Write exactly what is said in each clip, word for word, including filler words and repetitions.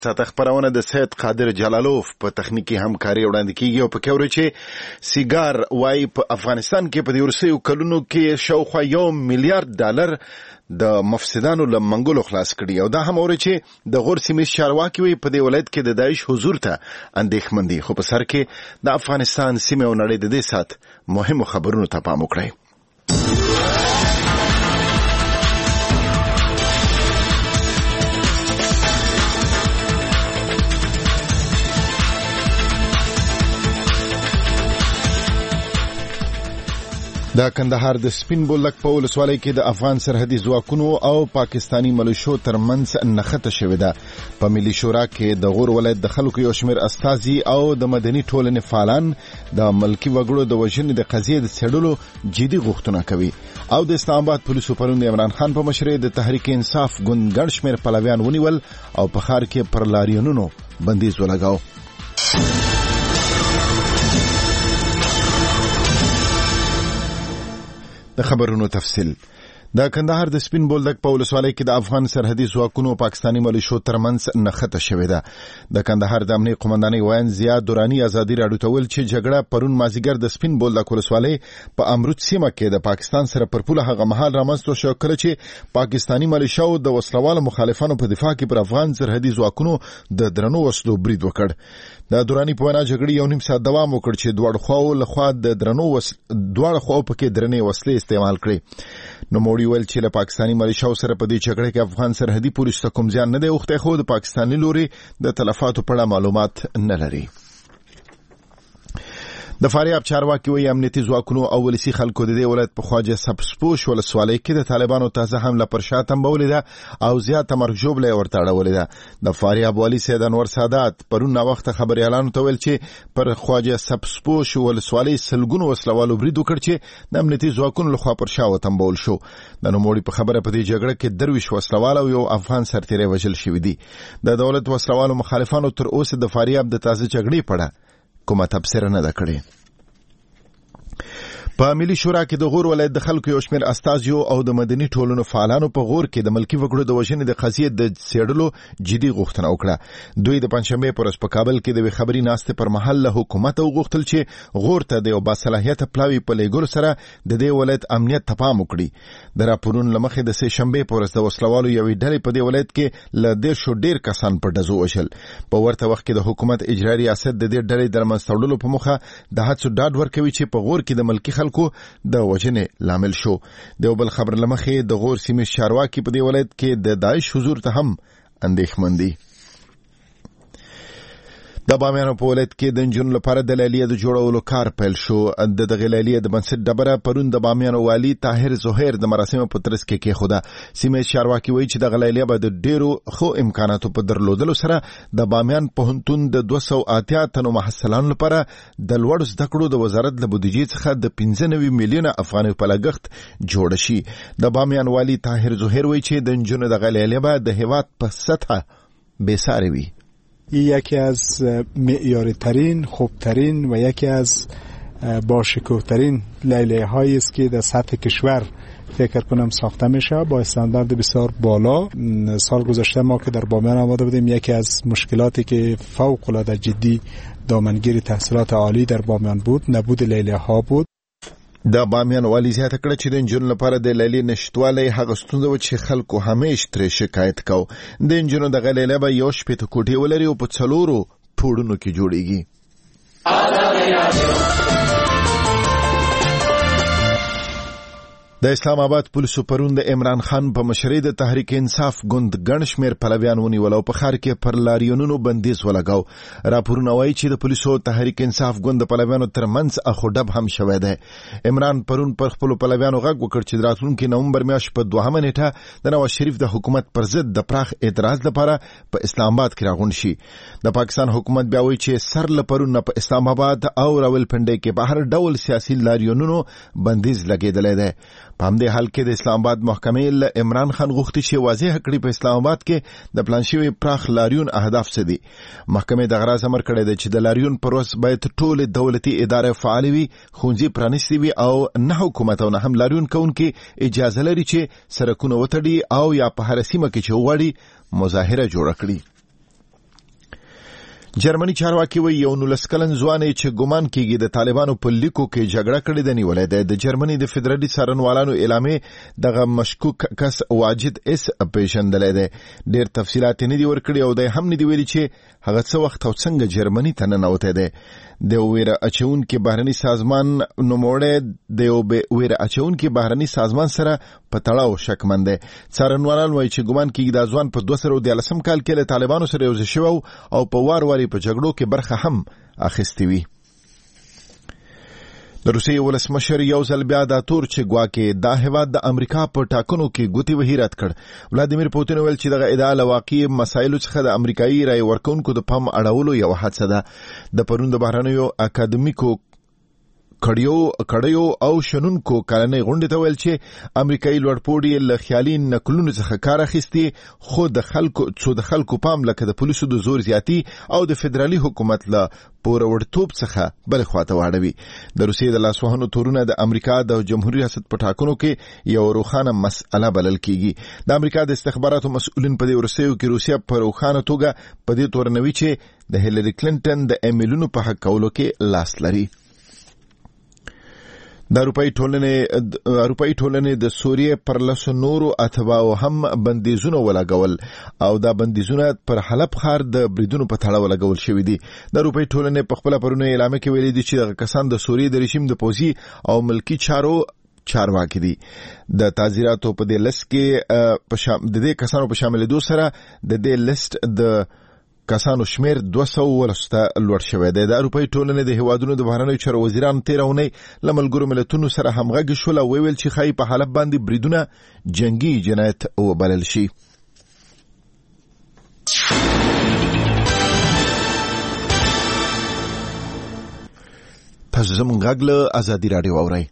ساته خبرونه د سید قادر جلالوف په تخنیکی همکاري وړاندې کیږي او په کې ورته چې سیګار وای په افغانستان کې په ورسېو کلونو کې شاوخوا یو میلیارډ ډالر د مفسدانو له منګولو خلاص کړي او دا هم ورته چې د غور سیمې چارواکي وي په دې ولایت کې د داعش حضور ته اندېښمن دي خو په سر کې د افغانستان سیمه او نړۍ د دې سات مهمو خبرونو ته پام وکړئ. د کندهار د سپین بولدک په ولسوالۍ کې د افغان سرحدي ځواکونو او پاکستانی ملیشو ترمنځ نښته شوې ده. په ملي شورا کې د غور ولایت د خلکو یو شمېر استازي او د مدني ټولنې فعالان د ملکي وګړو د وژنې د قضیې د څېړلو جدي غوښتنه کوي او د اسلام آباد پولیسو پرون د عمران خان په مشرۍ د تحریک انصاف ګوند ګڼ شمېر پلویان ونیول او په ښار کې پر لاریونونو بندیز ولګاو. د خبرونو تفصیل. د کندهار د سپین بولدک په ولسوالۍ کې د افغان سرحدي ځواکونو او پاکستانی ملیشو ترمنځ نښته شوې ده. د کندهار د امنیت قومندانۍ وایي ضیا دورانی ازادي راډیو ته ویل چې جګړه پرون مازیګر د سپین بولدک ولسوالۍ په امروت سیمه کې د پاکستان سره پر پوله هغه مهال رامنځته شو کله چې پاکستانی ملیشو د وسلوالو مخالفانو په دفاع کې پر افغان سرحدي ځواکونو د درنو وسلو برید وکړ. د دورانی په وینا جګړې یو نیم ساعت دوام وکړ چې دواړو خواو له خوا د درنو وسلو دواړو خواو پکې درنې وسلې استعمال کړې. نو موړي ویل چې له پاکستانی ملیشو سره په دې جګړه کې افغان سرحدي پولیس ته کوم زیان نه دی اوښتی خو د پاکستاني لوري د تلفاتو په اړه معلومات نه لري. د فاریاب چارواکي وایي امنیتي ځواکونو او ولسي خلکو د دې ولایت په خواجه سبزپوش ولسوالۍ کې د طالبانو تازه حمله پر شا تنبولې ده او زیاته مرګ ژوبله ورته اړولې ده. د فاریاب والي سید انور سادات پرون ناوخته خبريالانو ته ویل چې پر خواجه سبزپوش ولسوالۍ سلګونو وسلوالو برید وکړ چې د امنیتي ځواکونو لخوا پر شا وتنبول شو. د نوموړي په خبره په دې جګړه کې درویش وسلوال او یو افغان سرتیری وژل شوي دي. د دولت وسلوالو مخالفانو تر اوسه د فاریاب د تازه جګړې په اړه کومه تبصره نه ده کړې. په ملي شورا کې د غور ولایت د خلکو یو شمېر استازیو او د مدني ټولنو فعالانو په غور کې د ملکي وګړو د وژنې د قضیې د څېړلو جدي غوښتنه وکړه. دوی د پنځشنبې په ورځ په کابل کې د خبري ناستې پر مهال له حکومت وغوښتل چې غور ته د یو باصلاحیته پلاوي په لیږلو سره د دې ولایت امنیت ته پام وکړي. د راپورونو له مخې د سې شنبې په ورځ د وسلوالو یوې ډلې په دې ولایت کې له دېرشو ډېر کسان په ډزو وژل. په ورته وخت کې د حکومت اجرایي ریاست د دې ډلې د رامنځته وړلو په موخه د هڅو ډاډ ورکوي چې په غور کې د ملکي خلکو د وجنې لامل شو. د بل خبر لمخې د غور سیمې چارواکي په دې ولایت کې د داعش حضور ته هم اندېښمن دي. د بامیانو په ولایت کې د نجونو لپاره د لیلیې د جوړولو کار پیل شو. د دغه لیلیې د بنسټ ډبره پرون د بامیانو والي طاهر زهیر د مراسمو په ترڅ کې کېښوده. سیمې چارواکي وایي چې دغه لیلیه به د ډېرو ښو امکاناتو په درلودلو سره د بامیان پوهنتون د دوه سوه اتیا تنو محصلانو لپاره د لوړو زده کړو د وزارت له بودیجې څخه د پنځه نوي میلیونه افغانیو په لګښت جوړه شي. د بامیان والي طاهر زهیر وایي چې د نجونو دغه لیلیه به د هېواد په سطحه بېسارې وي. یکی از معیاری ترین، خوب ترین و یکی از باشکوه ترین لیلیه هایی است که در سطح کشور فکر کنم ساخته میشه با استاندارد بسیار بالا. سال گذشته ما که در بامیان آمده بودیم یکی از مشکلاتی که فوق العاده جدی دامنگیر تحصیلات عالی در بامیان بود نبود لیلیه ها بود. د بامیان والی زیاته کړه چې د نجونو لپاره د لیلیې نشتوالی هغه ستونزه وه چې خلکو همیش ترې شکایت کو. د نجونو دغه لیلیه به یو شپېته کوټې ولري او په څلورو پوړونو کې جوړیږي. د اسلام آباد پولیسو پرون د عمران خان په مشرۍ د تحریک انصاف ګوند ګڼ شمېر پلویان ونیول او په ښار کې پر لاریونونو بندیز ولګاو. راپورونه وایي چې د پولیسو تحریک انصاف ګوند د پلویانو ترمنځ اخوډب هم شوی دی. عمران پرون پر خپلو پلویانو غږ وکړ چې د راتلونکي نومبر میاشت په دوهمه نیټه د نواز شریف د حکومت پر ضد د پراخ اعتراض لپاره په اسلام آباد کې راغونډ شي. د پاکستان حکومت بیا وایي چې سر له پرون نه په اسلام آباد او راولپنډۍ کې په هر ډول سیاسي لاریونونو بندیز لګېدلی دی. په همدې حال کې د اسلام آباد محکمې له عمران خان غوښتي چې واضح کړي په اسلام آباد کې د پلان شوي پراخ لاریون اهداف څه دي. محکمې دغه راز امر کړی دی چې د لاریون پر ورځ باید ټولې دولتي ادارې فعالې وي، ښوونځي پرانیستي وي او نه حکومت او نه هم لاریون کوونکي اجازه لري چې سړکونه وتړي او یا په هره سیمه کې چې وغواړي مظاهره جوړه کړي. جرمني چارواکي وایي یو نولس کلن ځوان چې ګمان کېږي د طالبانو په لیکو کې جګړه کړې ده نیولی دی. د جرمني د فدرالي څارنوالانو اعلامیې دغه مشکوک کس واجد اس پیژندلی دی. ډېر تفصیلات نه دي ورکړي او دی هم نه دي ویلي چې هغه څه وخت او څنګه جرمني ته ننوتی دی. د ویره اچونکي بهرني سازمان نوموړی د یو ویره اچونکي بهرني سازمان سره په تړاو شکمن دی. څارنوالان وایي چې ګمان کېږي دا ځوان په دوه سوه دیارلسم کال کې له طالبانو سره یوځای شوی او په وار وار په جګړو کې برخه هم اخیستې وي. د روسیې ولسمشر یو ځل بیا دا تور چې ګواکې دا هیواد د امریکا په ټاکنو کې ګوتې وهي رد کړ. ولادیمیر پوتین ویل چې دغه ادعا له واقعي مسایلو څخه د امریکایي رایې ورکوونکو د پام اړولو یوه هڅه ده. د پرون د بهرنیو اکاډمیکو کړیو کړیو او شنونکو کلنۍ غونډې ته ویل چې امریکایي لوړپوړي له خیالي نکلونو څخه کار اخیستي خو د خلکو څو د خلکو پام لکه د پولیسو د زور زیاتی او د فدرالي حکومت له پوروړتوب څخه بل خواته واړوي. د روسیې د لاسوهنو تورونه د امریکا د جمهوریت ریاست په ټاکنو کې یو روښانه مسئله بلل کیږي. د امریکا د استخباراتو مسؤلین په دې ورسېو کې روسیا په روښانه توګه په دې تورنوي چې د هیلری کلینټن د ایمیلونو په حق کولو کې لاس لري. د اروپایي ټولنې اروپایي ټولنې د سوریې پر لسو نورو اتباعو هم بندیزونه ولګول او دا بندیزونه پر حلب ښار د بریدونو په تړاو ولګول شوي دي. د اروپایي ټولنې په خپله پرونی اعلامیه کې ویلي دي چې دغه کسان د سوریې د رژیم د پوځي او ملکي چارو چارواکي دي. د تعزیراتو په دې لیست کې د دې کسانو په شاملېدو سره د دې لیست د کسانو شمیر دوه سوه ولسو ته لوړ شوی دی. د اروپایي ټولنې د هیوادونو د بهرنیو چارو وزیران تېره اونۍ له ملګرو ملتونو سره همغږي شول او ویل چې ښایي په حلب باندې بریدونه جنګي جنایت وبلل شي. تاسو زموږ غږ له ازادي راډیو اورئ.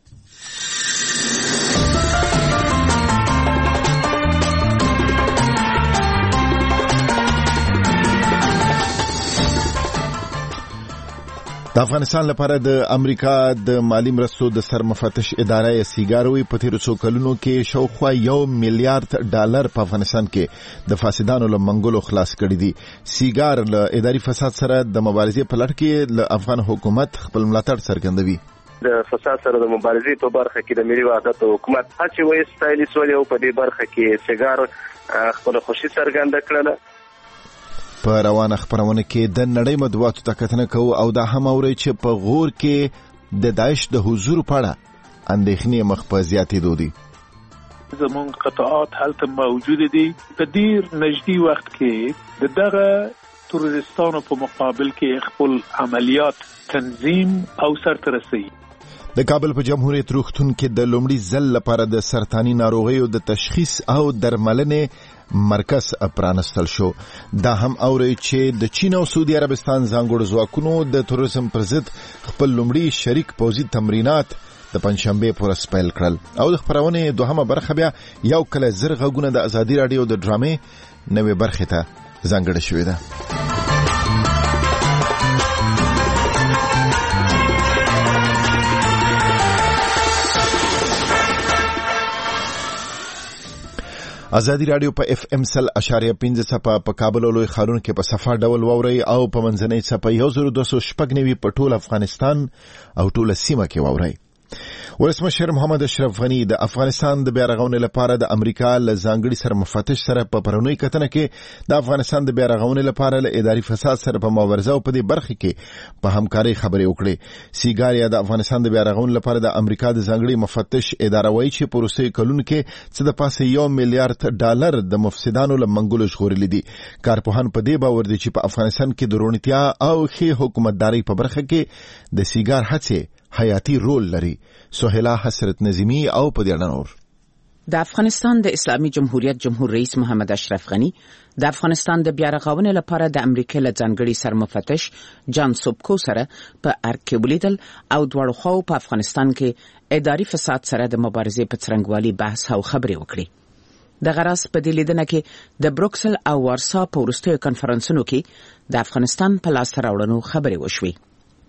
د افغانستان لپاره د امریکا د مالی مرستو د سرمفتش اداره سیګاروي په تیرو څو کلونو کې شاوخوا یو میلیارډ ډالر په افغانستان کې د فاسدانو له منګولو خلاص کړي دي. سیګار له اداري فساد سره د مبارزې په لړ کې له افغان حکومت خپل ملاتړ څرګندوي. د فساد سره د مبارزې په برخه کې د ملي وحدت حکومت هڅې وایستایلې سولې او په دې برخه کې سیګار خپل خوشي څرګنده کړله. په روانه خبرونه کې د نړۍ مطبوعاتو ته کتنه کوو او دا هم اوري چې په غور کې د داعش د حضور په اړه اندېښنې مخ په زیاتېدو دي. زموږ قطعات هلته موجود دي. په ډیر نږدې وخت کې د دغه تروریستانو په مقابل کې خپل عملیات تنظیم او سرته رسوي. د کابل په جمهوریت روغتون کې د لومړي ځل لپاره د سرطاني ناروغیو د تشخیص او درملنې مرکز پرانستل شو. دا هم اوري چې د چین او سعودي عربستان ځانګړو ځواکونو د تروریزم پر ضد خپل لومړي شریک پوځي تمرینات د پنځشنبه پر سپیل کړل. او د خبرونه دوهمه برخه بیا یو کله زر غږونه د ازادي رادیو د ډرامې نوې برخه ته ځانګړې شوې ده. ازادي رادیو په اف ام سل اشاریه پنځه څپه په کابل او لوی ښارونو کې په صفه ډول واوري او په منځنۍ څپه یو زر دوه سوه شپږ نوي په ټول افغانستان او ټول سیمه کې واوري. ولسمشر محمد اشرف غنی د افغانستان د بیارغونې لپاره د امریکا له ځانګړي سرمفتش سره په پرونی کتنه کې د افغانستان د بیارغونې لپاره له اداري فساد سره په مبارزه او په دې برخه کې په همکارۍ خبرې وکړې. سیګاریا د افغانستان د بیارغونې لپاره د امریکا د ځانګړي مفتش اداره وایي چې په وروستیو کلونو کې څه د پاسه یو میلیارډ ډالر د مفسدانو له منګولو ژغورلي دي. کارپوهان په دې باور دي چې په افغانستان کې د روڼتیا او ښې حکومتدارۍ په برخه کې د سیګار هڅې حیاتي رول لري. سهیلا حسرت نظیمی او په دې اړه نور. د افغانستان د اسلامي جمهوریت جمهور رئیس محمد اشرف غنی د افغانستان د بیارغونې لپاره د امریکا له ځانګړي سرمفتش جان سوبکو سره په ارکه ولیدل او دواړو خواو په افغانستان کې اداري فساد سره د مبارزې په څرنګوالي بحث او خبرې وکړي. د غراس په دې لیدنه کې د بروکسل او وارسا په وروستیو کنفرانسونو کې د افغانستان په لاس راوړنو خبرې وشوي.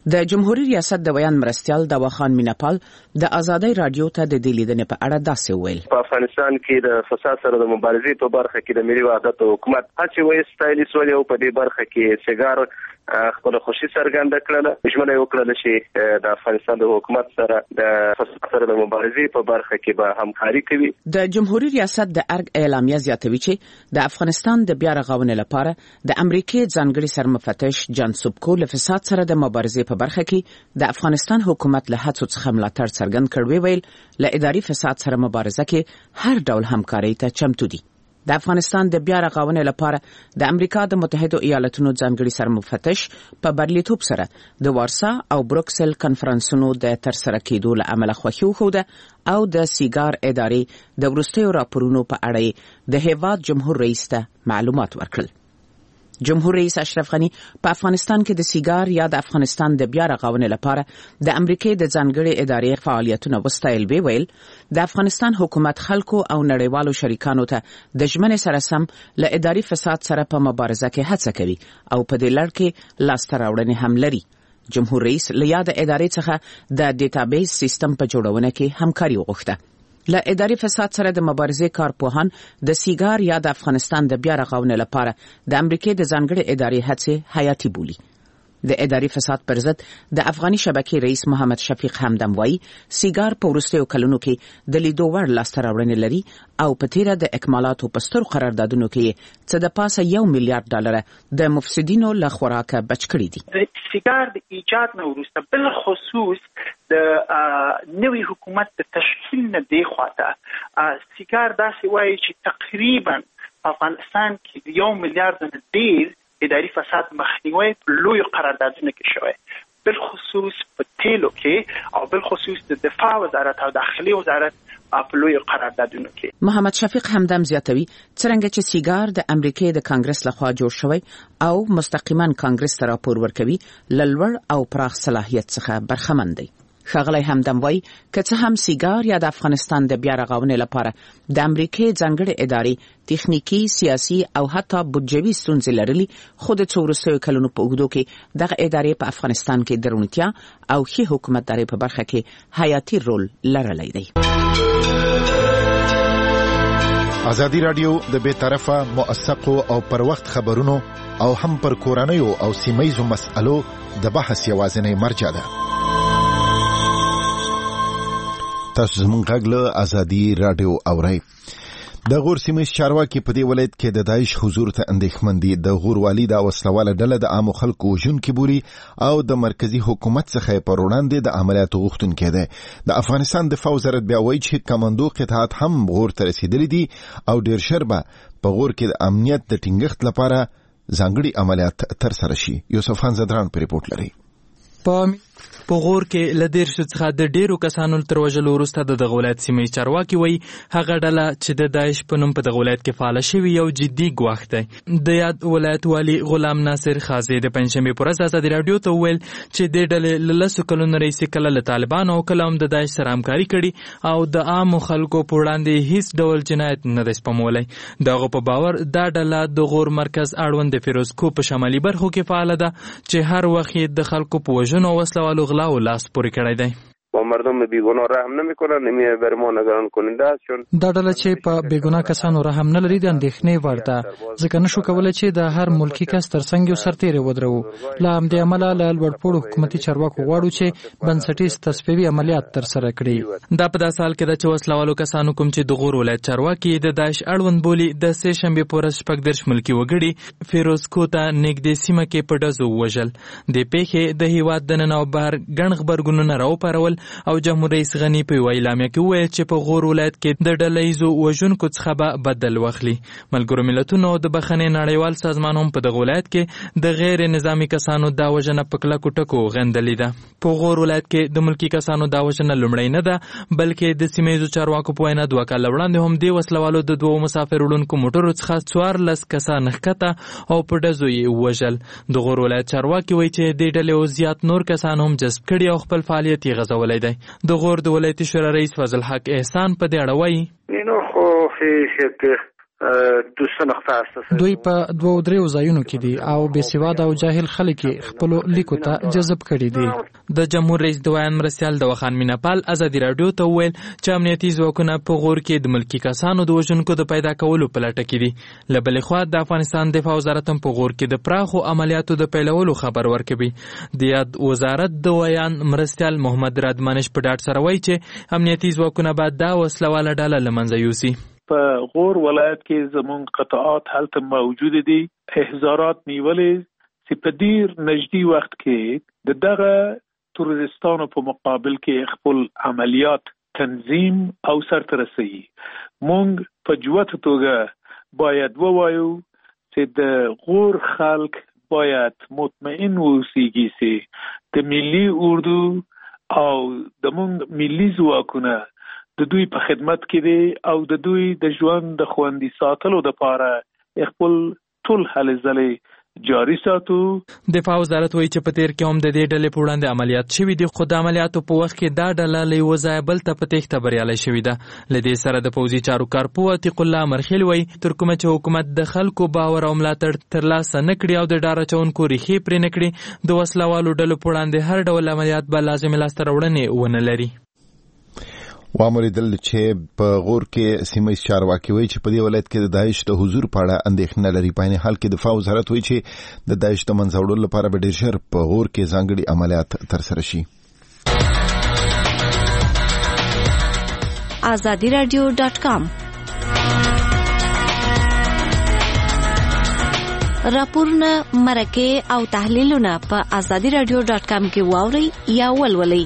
د جمهوریت ریاست د بیان مرستیال دواخان میناپال د ازادۍ رادیو ته د دې لیدنې په اړه داسې وویل. په افغانستان کې د فساد سره د مبارزې په برخه کې د ملي وحدت حکومت هڅې وایستایلې سولې او په دې برخه کې سیګار خپل خوشي څرګنده کړله. ژمنه یې وکړله چې د افغانستان د حکومت سره د فساد سره د مبارزې په برخه کې به همکاري کوي. د جمهوریت ریاست د ارګ اعلامیه زیاتوي چې د افغانستان د بیا رغونې لپاره د امریکای ځانګړي سرمفتش جان سوبکو له فساد سره د مبارزې په برخه کې د افغانستان حکومت له هڅو څخه ملاتړ څرګند کړی ویل له اداري فساد سره مبارزه کې هر ډول همکاري ته چمتو دي. د افغانستان د بیا رغونې لپاره د امریکا د متحده ایالاتونو ځانګړي سرمفتش په برلیتوب سره د وارسا او بروکسل کنفرانسونو د ترسره کېدو له امله خوښي وښوده او د سیګار ادارې د وروستیو راپورونو په اړه د هیواد جمهور رئیس ته معلومات ورکړل. جمهور رئیس اشرف غنی په افغانستان کې د سیګار یا د افغانستان د بیا رغونې لپاره د امریکای د ځانګړي ادارې فعالیتونه وستایل ویل د افغانستان حکومت خلکو او نړیوالو شریکانو ته د ژمنې سره سم له اداري فساد سره په مبارزه کې هڅه کوي او په دې لړ کې لاسته راوړنې هم لري. جمهور رئیس له یاد ادارې څخه د ډیټابیس سیستم په جوړونه کې همکاري وغوښته. له اداري فساد سره د مبارزې کارپوهان د سیګار یا د افغانستان د بیا رغونې لپاره د امریکای د ځانګړي ادارې هڅې حیاتي بولي. د اداري فساد پر ضد د افغاني شبکې رئیس محمد شفیق همدم وایي سیګار په وروستیو کلونو کې د لیدو وړ لاسته راوړنې لري او په تیره د اکمالاتو په سترو قراردادونو کې څه د پاسه یو میلیارډ ډالره د مفسدینو له خوراکه بچ کړي دي. د سیګار د ایجاد نه وروسته بل خصوص د نوي حکومت د تشکیل نه دی خواته سیګار داسې وایي چې تقریبا افغانستان کې یو میلیارډ نه ډیر اداري فساد مخنیوي لوی قراردادونه کې شوی، بل خصوص په تیلو کې او بل خصوص د دفاع وزارت او داخلي وزارت په لوی قراردادونو کې. محمد شفیق همدم زیاتوي څرنګه چې سیګار د امریکای د کانګرس لخوا جوړ شوی او مستقیما کانګرس ته راپور ورکوي للور او پراخ صلاحیت څخه برخمن دی. ښاغلی همدم وایي که څه هم سیګار یا د افغانستان د بیا رغونې لپاره د امریکای ځانګړې ادارې تخنیکی، سیاسي او حتی بودجوي ستونزې لرلي، خو د څو وروستیو کلونو په اوږدو کې دغه ادارې په افغانستان کې د روڼتیا او ښې حکومتدارۍ په برخه کې حیاتي رول لرلی دی. ازادي رادیو د بې طرفه، موثقو او پر وخت خبرونو او هم پر کورنیو او سیمهیزو مسألو د بحث یوازینی مرجع ده. تاسو زموږ غږ له ازادي رادیو اورئ. د غور سیمه چارواکي په دې ولایت کې د داعش حضور ته اندېښمن دي. د غور والي د وسلواله ډله د عامو خلکو وژونکي بولي او د مرکزی حکومت څخه پر وړاندې د عملیاتو غوښتونکی دی. د افغانستان دفاع وزارت بیا وایي چې کمانډو قطعات هم غور ته رسیدلي دي او ډیر ژر به په غور کې د امنیت د ټینګښت لپاره ځانګړي عملیات ترسره شي. یوسف خان زدران په ریپورت لري. په غور کې له ډیر څخه د ډیرو کسانو تر وژلو وروسته د دغه ولایت سیمې چارواکي وایي هغه ډله چې د داعش په نوم په دغه ولایت کې فعاله شوي یو جدي ګواښ دی. د یاد ولایت والي غلام ناصر خازي د پنجشنبې په ورځ ازادي راډیو ته وویل چې دې ډلې له لسو کلونو راهیسې کله له طالبانو او کله هم د داعش سره همکاري کړې او د عامو خلکو په وړاندې هیڅ ډول جنایت نه دی سپمولی. د هغو په باور دا ډله د غور مرکز اړوند د فیروزکو په شمالي برخو کې فعاله ده چې هر وخت د خلکو په وژنو او وسلوالو غلا او لاس پورې کړی دی. و مردم بیگناه رحم نمیکنن، نمی بر ما نگران کننده است. چون دا ډله چې په بیگناه کسانو رحم نه لري د اندېښنې وړ ده، ځکه نشو کولی چې د هر ملکی کس ترڅنګ یو سرتیری ودرو. له همدې امله له لوړپوړو حکومتي چارواکو غواړو چې بنسټیز تصفیوي عملیات ترسره کړي. دا په داسې حال کې ده چې وسلوالو کسانو کوم چې د غور ولایت چارواکي د داعش اړوند بولي د سې شنبې په ورځ شپږ دېرش ملکي وګړي فیروزکو ته نږدې سیمه کې په ډزو ووژل. د پیښې د هیواد دننه او بهر ګڼ غبرګونونه راوپارول او جمهور رئیس غني په یوه اعلامیه کې وویل چې په غور ولایت کې د ډله ییزو وژونکو څخه به بدل واخلي. ملګرو ملتونو د بخښنې نړیوال سازمان هم په دغه ولایت کې د غیر نظامي کسانو دا وژنه په کلکو ټکو غندلې ده. په غور ولایت کې د ملکي کسانو دا وژنه لومړی نه ده، بلکې د سیمه ییزو چارواکو په وینا دوه کاله وړاندې هم دې وسلوالو د دوو مسافر وړونکو موټرو څخه څوارلس کسان ښکته او په ډزو یې ووژل. د غور ولایت چارواکي وایي چې دې ډلې زیات نور کسان هم جذب کړي او خپل فعالیت یې غځولی دی. د غور د ولایتي شورا رئیس فضل حق احسان په دې اړه وایي اینو خو هیڅ دوی په دوه دریو ځایونو کې دي او بې سواده او جاهل خلک خپل لیکو ته جذب کړي دي. د جمهور رئیس د ویان مرستیال د وخان میناپال ازادي رادیو ته وویل چې امنیتي ځواکونه په غور کې د ملکی کسانو د وژونکو د پیدا کولو په لټه کې دي. له بلې خوا د افغانستان دفاع وزارت هم په غور کې د پراخو عملیاتو د پیلولو خبر ورکوي. د یاد وزارت د ویان مرستیال محمد رادمانش په ډاډ سره وایي چې امنیتي ځواکونه باید دا وسلواله ډله له منځه یوسي. په غور ولایت کې زمون قطعات هلته موجود دي. احزارات نیولې چې په ډیر نږدې وخت کې د دغه تروریستانو په مقابل کې خپل عملیات تنظیم او سرته رسوي. مونږ په جوته توګه باید ووایو چې د غور خلک باید مطمئن اوسیږي چې د ملي اردو او د مونږ ملي ځواکونه د دوی په خدمت کې دي او د دوی د ژوند د خوندي ساتلو لپاره خپل ټول هلې ځلې جاري ساتو. دفاع وزارت وایي چې په تیر کې هم د دې ډلې په وړاندې عملیات شوي دي، خو د عملیاتو په وخت کې دا ډله له یوه ځایه بل ته په تېښته بریالی شوې ده. له دې سره د پوځي چارو کارپوه عتیق الله مرخیل وایي تر کومه چې حکومت د خلکو باور او ملاتړ ترلاسه نه کړي او د ډار اچونکو ریښې پرې نه کړي، د وسلوالو ډلو په وړاندې هر ډول عملیات به لازمې لاسته راوړنې ونه لري. وامریدل چې په غور کې سیمه چارواکي وایي چې په دې ولایت کې د داعش د حضور په اړه اندېښنه لري. په عین حال کې دفاع وزارت وایي چې د داعش د منځه وړلو لپاره به ډېر ژر په غور کې ځانګړي عملیات ترسره شي. آزادي رادیو ډاټ کام راپورونه، مرکې او تحلیلونه په آزادي رادیو ډاټ کام کې واورئ یا ولولئ.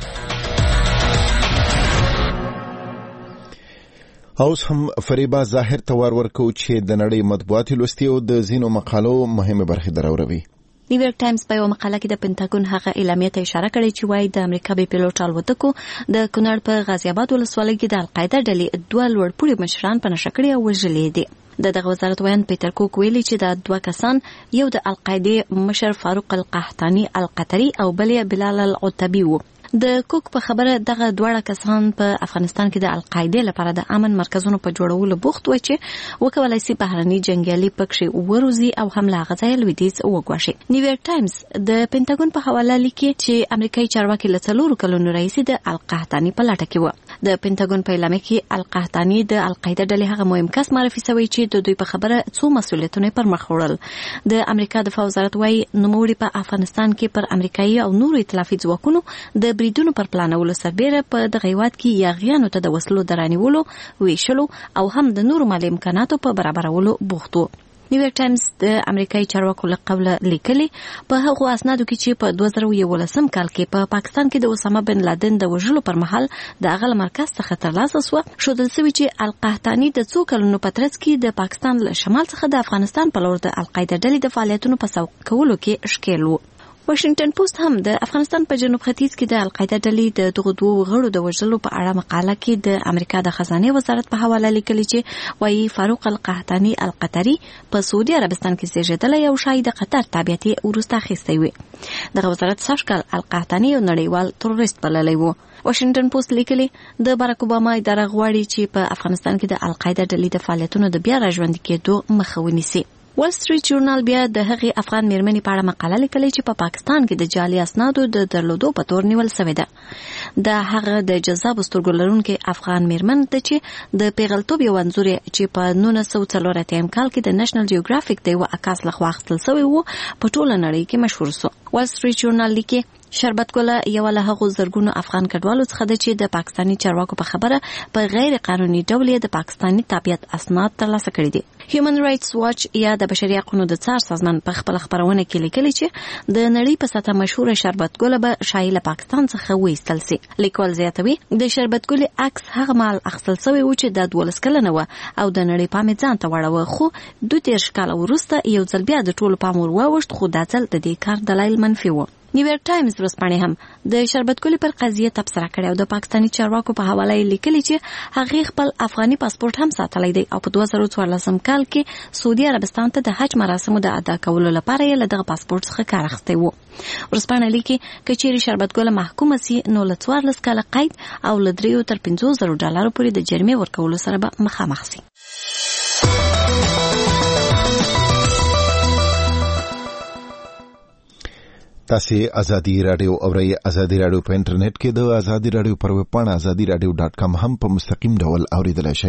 اوس هم فریبا ظاهر توار ورکو چې د نړۍ مطبوعاتي لوستي او د ځینو مقالو مهمه برخې دراوروي. نیویارک ټایمز په یو مقاله کې د پینټاګون هغه اعلامیه ته اشاره کړې چې وايي د امریکا بې پیلوټ الوتکو د کونړ په غازی آباد ولسوالۍ کې د القاعده ډلې دوه لوړپوړي مشران په نشه کړي او وژلي دي. د دغه وزارت ویان پیټر کوک ویلي چې دا دوه کسان یو د القاعده مشر فاروق القحطاني القطري او بل بلال العتبي وو. د کوک په خبره دغه دواړه کسان په افغانستان کې د القاعده لپاره د امن مرکزونو په جوړولو بوخت و چې وکولای شي بهرني جنگیالي پکښې وروزي او حمله غځای لویدیځ وګواښي. نیویارک ټایمز د پینټاګون په حواله لیکي چې امریکایي چارواکي له څلورو کلونو راهیسې د القحطاني په لټه کې و. د پینټاګون په اعلامیه کې القحطاني د القاعده ډلې هغه مهم کس معرفي شوی چې د دوی په خبره څو مسؤلیتونه پر مخ وړل. د امریکا دفاع وزارت وايي نوموړي په افغانستان کې پر امریکایي او نورو ائتلافي ځواکونو د بریدونو پر پلانولو سربیره په دغه هیواد کې یاغیانو ته د وسلو درانیولو، ویشلو او هم د نورو مالي امکاناتو په برابرولو بوخت و. نیویارک ټایمز د امریکایي چارواکو له قوله لیکلي په هغو اسنادو کې چې په دوه زره یولسم کال کې په پا پاکستان کې د اسامه بن لادن د وژلو پر مهال د هغه مرکز څخه ترلاسه شوه، ښودل شوي چې القحطاني د څو کلونو په ترڅ کې د پاکستان له شمال څخه د افغانستان په لور د القاعده ډلې د فعالیتونو په سوق کولو کې ښکېل و. واشنگټن پوسټ هم د افغانستان په جنوب ختیځ کې د القاعده ډلې د دغو دوو غړو د وژلو په اړه مقاله کې د امریکا د خزانه وزارت په حواله لیکلي چې وايي فاروق القحطاني القطري په سعودي عربستان کې زیږیدلی او شاید د قطر تابعیت ورسته اخیستی وي. دغه وزارت سږ کال القحطاني یو نړیوال تروریست بللی و. واشنگټن پوسټ لیکلي د باراک اوباما اداره غواړي چې په افغانستان کې د القاعده ډلې د فعالیتونو د بیا راژوندي کېدو مخه ونیسي. وال سټریټ جورنال بیا د هغې افغان میرمنې په اړه مقاله لیکلې چې په پاکستان کې د جعلي اسنادو د درلودو په تور نیول شوې ده. د هغه د جذاب سترګو لرونکي افغان میرمن ته چې د پیغلتوب یو انځور چې په نولس سوه څلور اتیا کال کې د نېشنل جیوګرافیک د یوه عکاس لخوا اخیستل شوی و په ټوله نړۍ کې مشهور سو. وال سټریټ جورنال لیکي شربت ګله یو له هغو زرګونو افغان کډوالو څخه ده چې د پاکستاني چارواکو په خبره په غیر قانوني ډول د پاکستاني تابعیت اسناد ترلاسه کړي دي. هیومن رائټس واچ یا د بشري حقوقو د څار سازمان په خپل خبرونه کې لیکلي چې د نړۍ په سطح مشهوره شربت ګله به شایي له پاکستان څخه وایستل سي. لیکوال زیاتوي د شربت ګلې عکس هغه مال اخیستل شوی و چې د دولس کلنه و او د نړۍ پام یې ځان ته واړوه، خو دوه دېرش کاله وروسته یو ځل بیا د ټولو پام ور واوښت، خو دا ځل د دې کار دلایل منفي و. نیویارک ټایمز ورځپاڼې هم د شربت ګلې پر قضیه تبصره کړې او د پاکستاني چارواکو په حواله یې لیکلي چې هغې خپل افغاني پاسپورت هم ساتلی دی او په دوه زره څوارلسم کال کې سعودي عربستان ته د حج مراسمو د ادا کولو لپاره یې له دغه پاسپورت څخه کار اخیستی و. ورځپاڼه لیکي که چیرې شربت ګله محکومه سي نو له څوارلس کاله قید او له دریو تر پنځو زرو ډالرو پورې د جریمې ورکولو سره به مخامخ سي. تاسو ازادي رادیو اورئ. ازادي رادیو په انټرنیټ کې د ازادي رادیو پر ویب پاڼه ازادي رادیو ډاټ کام هم په مستقیم ډول اوریدلای شئ.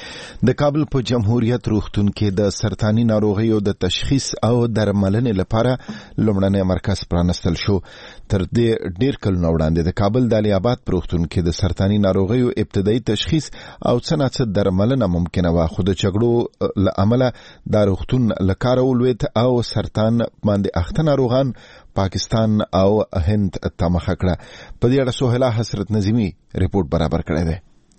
د کابل په جمهوریت روغتون کې د سرطاني ناروغیو د تشخیص او درملنې لپاره لومړنی مرکز پرانستل شو. تر دې ډیر کلونه وړاندې د کابل د علي آباد په روغتون کې د سرطاني ناروغیو ابتدایي تشخیص او څه ناڅه درملنه ممکنه وه، خو د جګړو له امله دا روغتون له کاره ولوېد او سرطان باندې اخته ناروغان پاکستان او هند ته مخه کړه. په دې اړه سهیلا حسرت نظیمی ریپورت برابر کړی دی.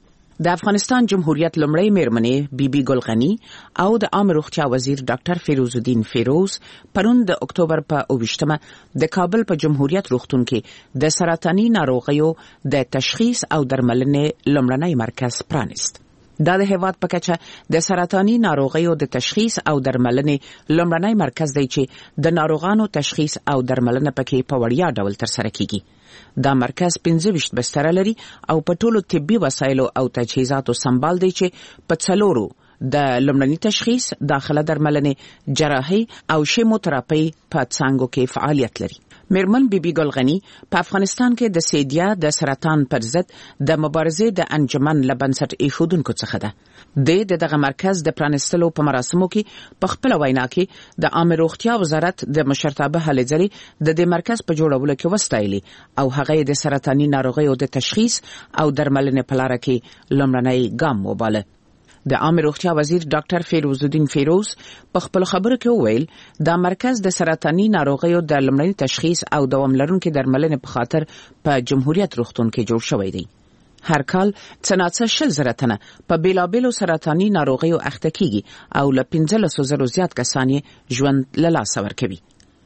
د افغانستان جمهوریت لمړی میرمنې بیبي ګل غنی او د عامه روغتیا وزیر ډاکټر فیروز الدین فیروز پرون د اکتوبر په اوویشتمه د کابل په جمهوریت روغتون کې د سرطاني ناروغیو د تشخیص او درملنې لمړنی مرکز پرانیست. دا د هیواد په کچه د سرطاني ناروغیو د تشخیص او درملنې لومړنی مرکز دی چې د ناروغانو تشخیص او درملنه پکې په وړیا ډول ترسره کیږي. دا مرکز پنځه ویشت بستر لري او په ټولو طبي وسایلو او تجهیزاتو سمبال دی چې په څلورو د لومړني تشخیص، داخله درملنې، جراحي او شیموتراپي په څانګو کې فعالیت لري. میرمن بیبي ګل غنی په افغانستان کې د سیدیا د سرطان پر ضد د مبارزې د انجمن له بنسټ ایښودونکو څخه ده. د دغه مرکز د پرانستلو په مراسمو کې په خپله وینا کې د عامه روغتیا وزارت د مشرتابه هلې ځلې د دې مرکز په جوړولو کې وستایلي او هغه د سرطاني ناروغیو د تشخیص او درملنې په لاره کې لومړنی ګام وباله. د عامه روغتیا وزیر ډاکټر فیروز الدین فیروز په خپل خبرو کې وویل دا مرکز د سرطاني ناروغیو د لومړني تشخیص او دوام لرونکي درملنې په خاطر په جمهوریت روغتون کې جوړ شوی دی. هر کال څه ناڅه شل زره تنه په بیلابیلو سرطاني ناروغیو اخته کیږي او له پنځلسو زرو زیات کسان یې ژوند له لاسه ورکوي.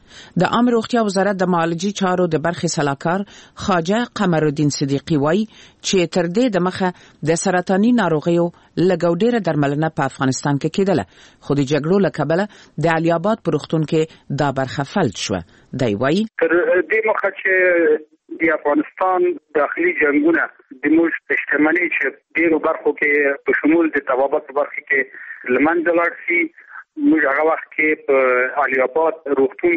د عامه روغتیا وزارت د معالجي چارو د برخې سلاکار خواجه قمر الدین صدیقی وایي چې تر دې د مخه د سرطاني ناروغیو لږ ډیره درملنه په افغانستان کې کېدله، خو د جګړو له کبله د علي آباد په روغتون کې دا برخه فلج شوه. دی وایي تر دې مخه چې د افغانستان داخلي جنگونه د موږ شتمنۍ چې ډیرو برخو کې په شمول د طبابت برخه کې لمنځه لاړ شي، موږ هغه وخت کې په علي آباد روغتون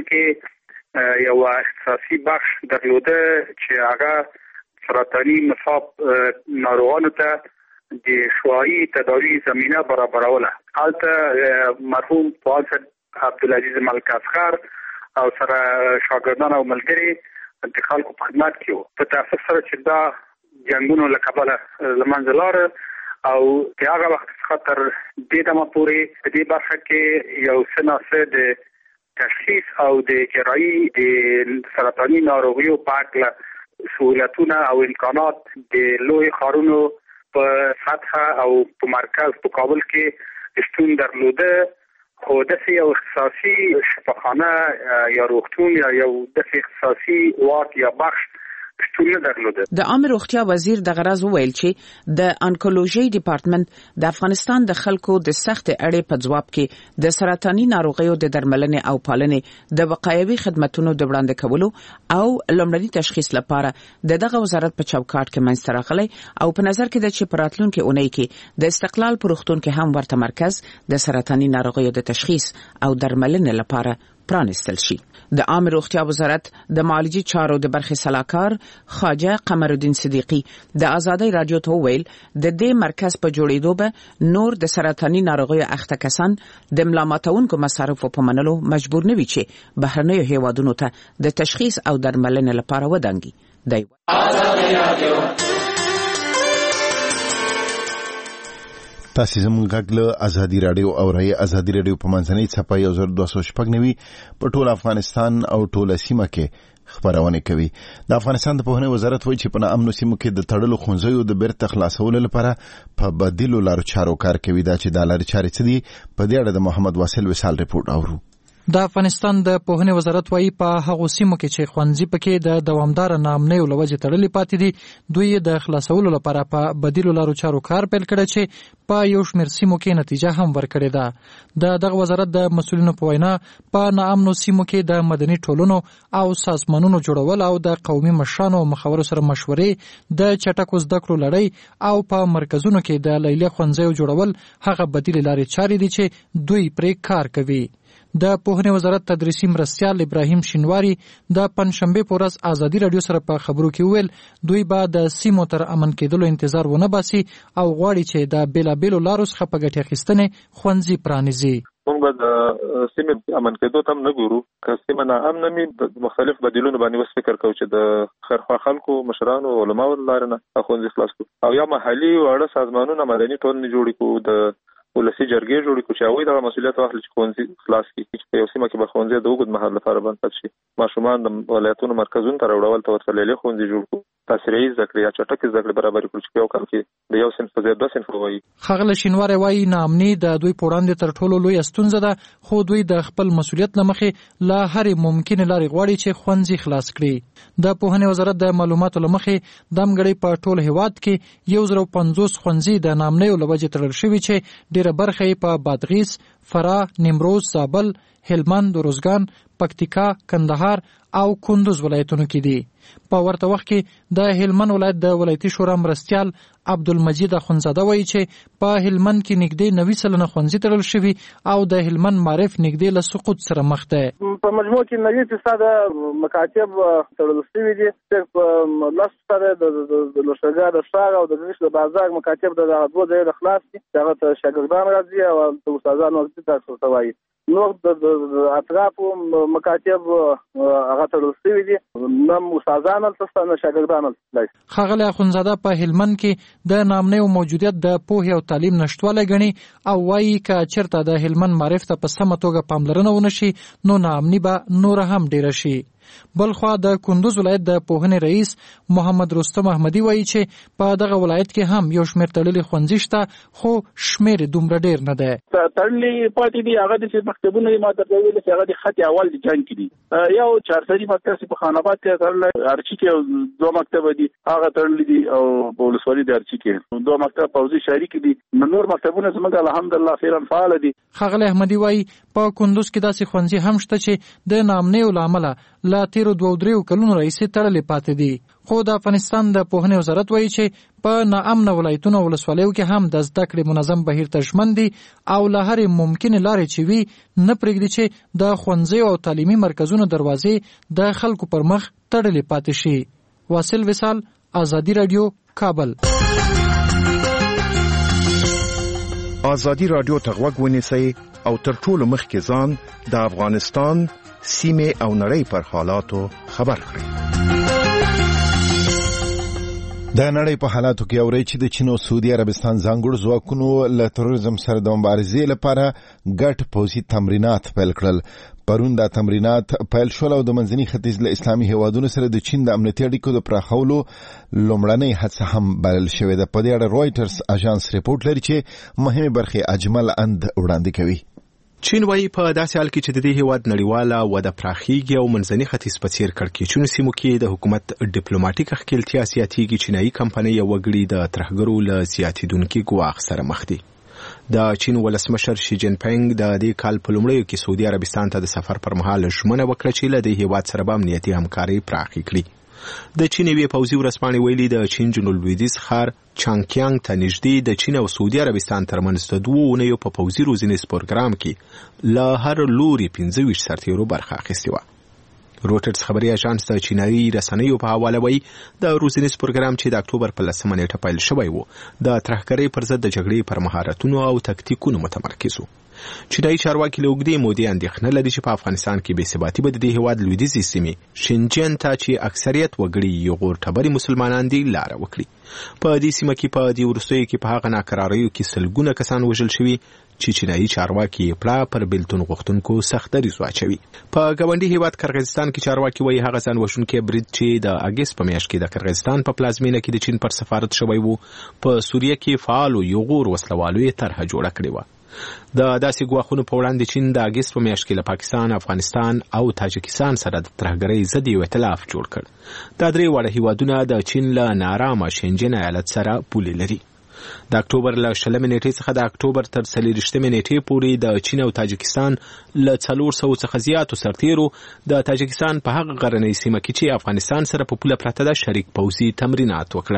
کې یو اختصاصي بخش درلوده چې هغه سرطاني مصاب ناروغانو ته د شعاعي تداوی زمینه برابروله. هلته مرحوم فعال صاحب عبدالعزیز ملک اصغر او سره شاګردان او ملګري د خلکو په خدمت کې وو. په تاسف سره چې دا جنګونو له کبله له منځه لاړه او د هغه وخت څخه تر دې دمه پورې په دې برخه کې یو څه ناڅه د تشخیص او د جراحي د سرطاني ناروغیو په اړه سہولتونه او امکانات د لوی ښارونو په سطح او په مرکز په کابل کې شتون درلوده، خو داسې یو اختصاصي شفاخانه یا روغتون یا یو داسې اختصاصي واټ یا بخش شتون نه درلوده. د عامه روغتیا وزیر د غرض وویل چې د انکولوژي ډپارټمنټ د افغانستان د خلکو د سخت اړې په ځواب کې د سرطاني ناروغیو د درملنې او پالنې د وقایوي خدماتو د وړاندې کولو او لومړني تشخیص لپاره د دغه وزارت په چوکاټ کې منځته راغلی او په نظر کې د چې په راتلونکي اونۍ کې د استقلال په روغتون کې هم ورته مرکز د سرطاني ناروغیو د تشخیص او درملنې لپاره پرانستل شي. د عامه روغتیا وزارت د معالجي چارو د برخې سلاکار خواجه قمر الدین صدیقی د ازادي رادیو ته ویل د دې مرکز په جوړېدو به نور د سرطاني ناروغیو اخته کسان د ملامتونکو مصارفو په منلو مجبور نه وي چې بهرنیو هیوادونو ته د تشخیص او درملنې لپاره ودانګي. دی ازادي رادیو تاسو زموږ غږ ازادي رادیو او رای ازادي رادیو په منځنۍ صفحه یو زر دوه سوه شپږ نوي په ټول افغانستان او ټول سیمه کې خبرونه کوي. د افغانستان د پوهنې وزارت وایي چې په ناامنو سیمو کې د تړلو ښوونځیو د بیرته خلاصولو لپاره په بدیلو لارو چارو کار کوي. دا چې د لارې چارې څه دي، په دې اړه د محمد واصل وصال ریپورت اورو. د افغانستان د پوهنې وزارت وایي په هغو سیمو کې چې ښوونځي پکې د دوامدار ناامنیو له وجې تړلي پاتې دي، دوی د خلاصولو لپاره په بدیلو لارو چارو کار پیل کړی چې په یو شمېر سیمو کې نتیجه هم ورکړې ده. د دغه وزارت د مسؤلینو په وینا په ناامنو سیمو کې د مدني ټولنو او سازمانونو جوړول او د قومي مشرانو او مخورو سره مشورې، د چټکو زده کړو لړۍ او په مرکزونو کې د لیلیه ښوونځیو جوړول هغه بدیلې لارې چارې دي چې دوی پرې کار کوي. د پوهنې وزارت تدریسي مرستیال ابراهیم شینواری د پنځشنبه په ورځ ازادي رادیو سره په خبرو کې ویل دوی به د سیمو تر امن کېدلو انتظار ونه باسي او غواړي چې د بیلابیلو لارو څخه په ګټې اخیستنې ښوونځي پرانیزي. موږ د سیمې امن کېدو ته نه ګورو، که سیمه ناامنه وي د مختلف بدیلونو باندې وس فکر کوو چې د خیرخوا خلکو مشرانو علماو لاره نه ښوونځي خلاص کړو، او یا محلي واړه سازمانونه مدني ټولنې جوړې کړو، د ولسي جرګې جوړې کړو چې هغوی دغه مسؤلیت واخلي چې ښوونځي خلاص کړي، چې په یو سیمه کې به ښوونځي د اوږد مهال لپاره بند پاتې شي. ماشومان د ولایتونو مرکزونو ته راوړول ته ورته لیلې ښوونځي جوړ کړو، تاثیري زده کړې یا چټکې زده کړې برابرې کړو چې په یو کال کې د یو صنف په ځای دوه صنفه وایي. ښاغلی شینواری وایي ناامني د دوی په وړاندې تر ټولو لویه ستونزه ده، خو دوی د خپل مسؤلیت له مخې له هرې ممکنې لارې غواړي چې ښوونځي خلاص کړي. د پوهنې وزارت د معلوماتو له مخې دمګړۍ په ټول هیواد کې یو زره پنځوس ښوونځي د ناامنیو له وجې تړل شوي چې ډېره برخه یې په بادغیس، فراه، نیمروز، زابل، هلمند، روزګان، پکتیکا، کندهار او کندوز ولایتونو کې دي. په ورته وخت کې د هلمند ولایت د ولایتي شورا مرستیال عبدالمجید اخونزاده وایي چې په هلمند کې نږدې نوي سلنه ښوونځي تړل شوي او د هلمند معرف نږدې له سقوط سره مخ دی. په مجموع کې نوي فیصده مکاتب تړل شوي دي، په لس فیصده د لوشګا د ښار او د ګرش د بازار مکاتب د دوه ځایه د خلاص دي، هغه ته شاګردان راځي او د استادانو وخت تاسو ته وایي. نور د اطرافو مکاتب هغه تړل شوي دي، نم استادان هلته نه شاګردان هلته. ښاغلی اخونزاده په هلمند کې د ناامنیو موجودیت د پوهې او تعلیم نشتوالی ګڼي او وایي که چېرته د هلمند معرف ته په سمه توګه پاملرنه ونه شي نو ناامني به نوره هم ډېره شي. بلخوا د کندوز ولایت د پوهنې رئیس محمد رستم احمدي وایي چې په دغه ولایت کې هم یو شمېر تړلي ښوونځي شته، خو شمېر یې دومره ډېر نه دی. تړلي پاتې دي، هغه د مکتبونه یې ما درته ویلي چې هغه د خط اول د جنګ کې دي. یو چارسري مکتب چې په خان آباد کې تړلی، ارچي کې دوه مکتبه دي هغه تړلي دي، او په ولسوالي د ارچي کې دوه مکتب پوځي شهري کې دي. نور مکتبونه زموږ الحمدلله فعلا فعال دي. ښاغلی احمدي وایي په کندوز کې داسې ښوونځي هم شته چې د ناامنیو له امله لا تیرو دوه دریو کلونو راهیسې تړلې پاتې دي. خو د افغانستان د پوهنې وزارت وایي چې په ناامنه ولایتونو او ولسوالیو کې هم د زده کړې منظم بهیر ته ژمن دي او له هرې ممکنې لارې چې وي نه پرېږدي چې د ښوونځیو او تعلیمي مرکزونو دروازې د خلکو پر مخ تړلې پاتې شي. واصل وصال، ازادي رادیو، کابل. ازادي رادیو ته غوږ ونیسئ او تر ټولو مخکې ځان د افغانستان سیمه او نړۍ پر حالاتو خبر کړئ. د نړۍ په حالاتو کې اورئ چې د چین او سعودي عربستان ځانګړو ځواکونو له تروریزم سره د مبارزې لپاره ګډ پوځي تمرینات پیل کړل. پرون دا تمرینات پیل شول او د منځني ختیځ له اسلامي هیوادونو سره د چین د امنیتي اړیکو د پراخولو لومړنۍ هڅه هم بلل شوې ده. په دې اړه رویټرز اژانس ریپورت لري چې مهمه برخه اجمل اند وړاندې کوي. چین وايي په داسې حال کې چې د دې هیواد نړیواله وده پراخیږي او منځني ختیځ په څیر کړکېچونو سیمو کې د حکومت ډیپلوماټیک ښکیلتیا زیاتېږي، چینایي کمپنۍ او وګړي د ترهګرو له زیاتېدونکي ګواښ سره مخ دي. د چین ولسمشر شي جین پینګ د دې کال په لومړیو کې سعودي عربستان ته د سفر پر مهال ژمنه وکړه چې له دې هیواد سره به امنیتي همکاري پراخه کړي. د چین یوې پوځي ورځپاڼې ویلي د چین جنوب لویدیځ ښار چانګکیانګ ته نږدې د چین او سعودي عربستان ترمنځ د دوو اونیو په پوځي روزنیز پروګرام کې له هر لوري پنځه ویشت سرتیرو برخه اخیستې وه. روټرز خبري اژانس د چینایي رسنیو په حواله وایي د روزنیز پروګرام چې د اکتوبر په لسمه نیټه پیل شوی و د ترهګرۍ پر ضد د جګړې پر مهارتونو او تکتیکونو متمرکز و. چینایي چارواکي له اوږدې مودې اندېښنه لري چې په افغانستان کې بې ثباتي به د دې هېواد لویدیځې سیمې شینجین ته چې اکثریت وګړي یې غور ټبرې مسلمانان دي لاره وکړي. په دې سیمه کې په دې وروستیو کې په هغه ناکراریو کې سلګونه کسان وژل شوي چې چینایي چارواکي یې پړه پر بېلتون غوښتونکو سخت دریځ واچوي. په ګاونډي هېواد قرغیزستان کې چارواکي وایي هغه ځان وژونکی برید چې د اګست په میاشت کې د قرغیزستان په پلازمینه کې د چین پر سفارت شوی و په سوریه کې فعالو یغور وسلوالو یې طرحه جوړه کړې وه. د داسې ګواښونو په وړاندې چین د اګست په میاشت کې له پاکستان، افغانستان او تاجکستان سره د ترهګرۍ ضد یو ائتلاف جوړ کړ. دا درې واړه هیوادونه د چین له نارامه شینجین ایالت سره پولې لري. د اکتوبر له شلمې نیټې څخه د اکتوبر تر څلېرویشتمې نیټې پورې د چین او تاجکستان له څلور سوو څخه زیاتو سرتیرو د تاجکستان په هغه غرنۍ سیمه کې چې افغانستان سره په پوله پرته ده شریک پوځي تمرینات وکړل.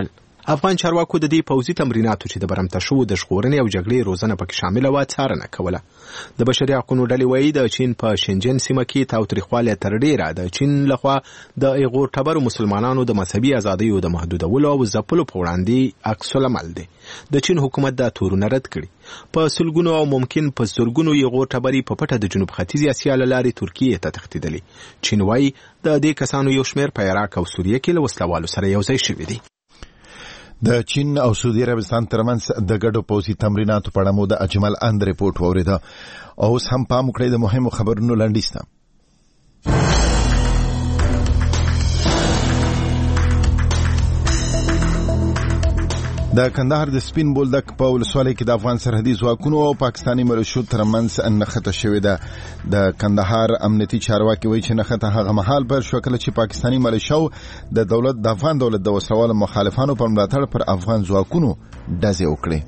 افغان چارواکو د دې پوځي تمریناتو چې د برمته شو د ژغورنې او جګړې روزنه پکې شامله و څارنه کوله. د بشري حقوقو ډلې وایي د چین په شنجن سیمه کې تاوتریخوالی تر ډیره د چین لخوا د ایغور ټبرو مسلمانانو د مذهبي ازادیو د محدودولو او ځپلو په وړاندې عکس العمل دی. د چین حکومت دا تورونه رد کړي. په سلګونو او ممکن په زرګونو ایغور ټبري په پټه د جنوب ختیځ اسیا له لارې ترکیې ته تښتېدلي. چین وایي د دې کسانو یو شمېر په عراق او سوریه کې له وسلوالو سره یو ځای شوي دي. د چین او سعودي عربستان ترمنځ د ګډو پوځي تمریناتو په اړه مو د اجمل اند ریپورت واورېده. اوس هم پام وکړئ د مهمو خبرونو لنډیز ته. د کندهار د سپین بولدک په ولسوالۍ کې د افغان سرحدي ځواکونو او پاکستاني ملیشو ترمنځ نښته شوې ده. د کندهار امنیتي چارواکي وایي چې نښته هغه مهال پیل شوه کله چې پاکستاني ملیشو د دولت د افغان دولت د وسلوالو مخالفانو پر ملاتړ پر افغان ځواکونو ډزې وکړې.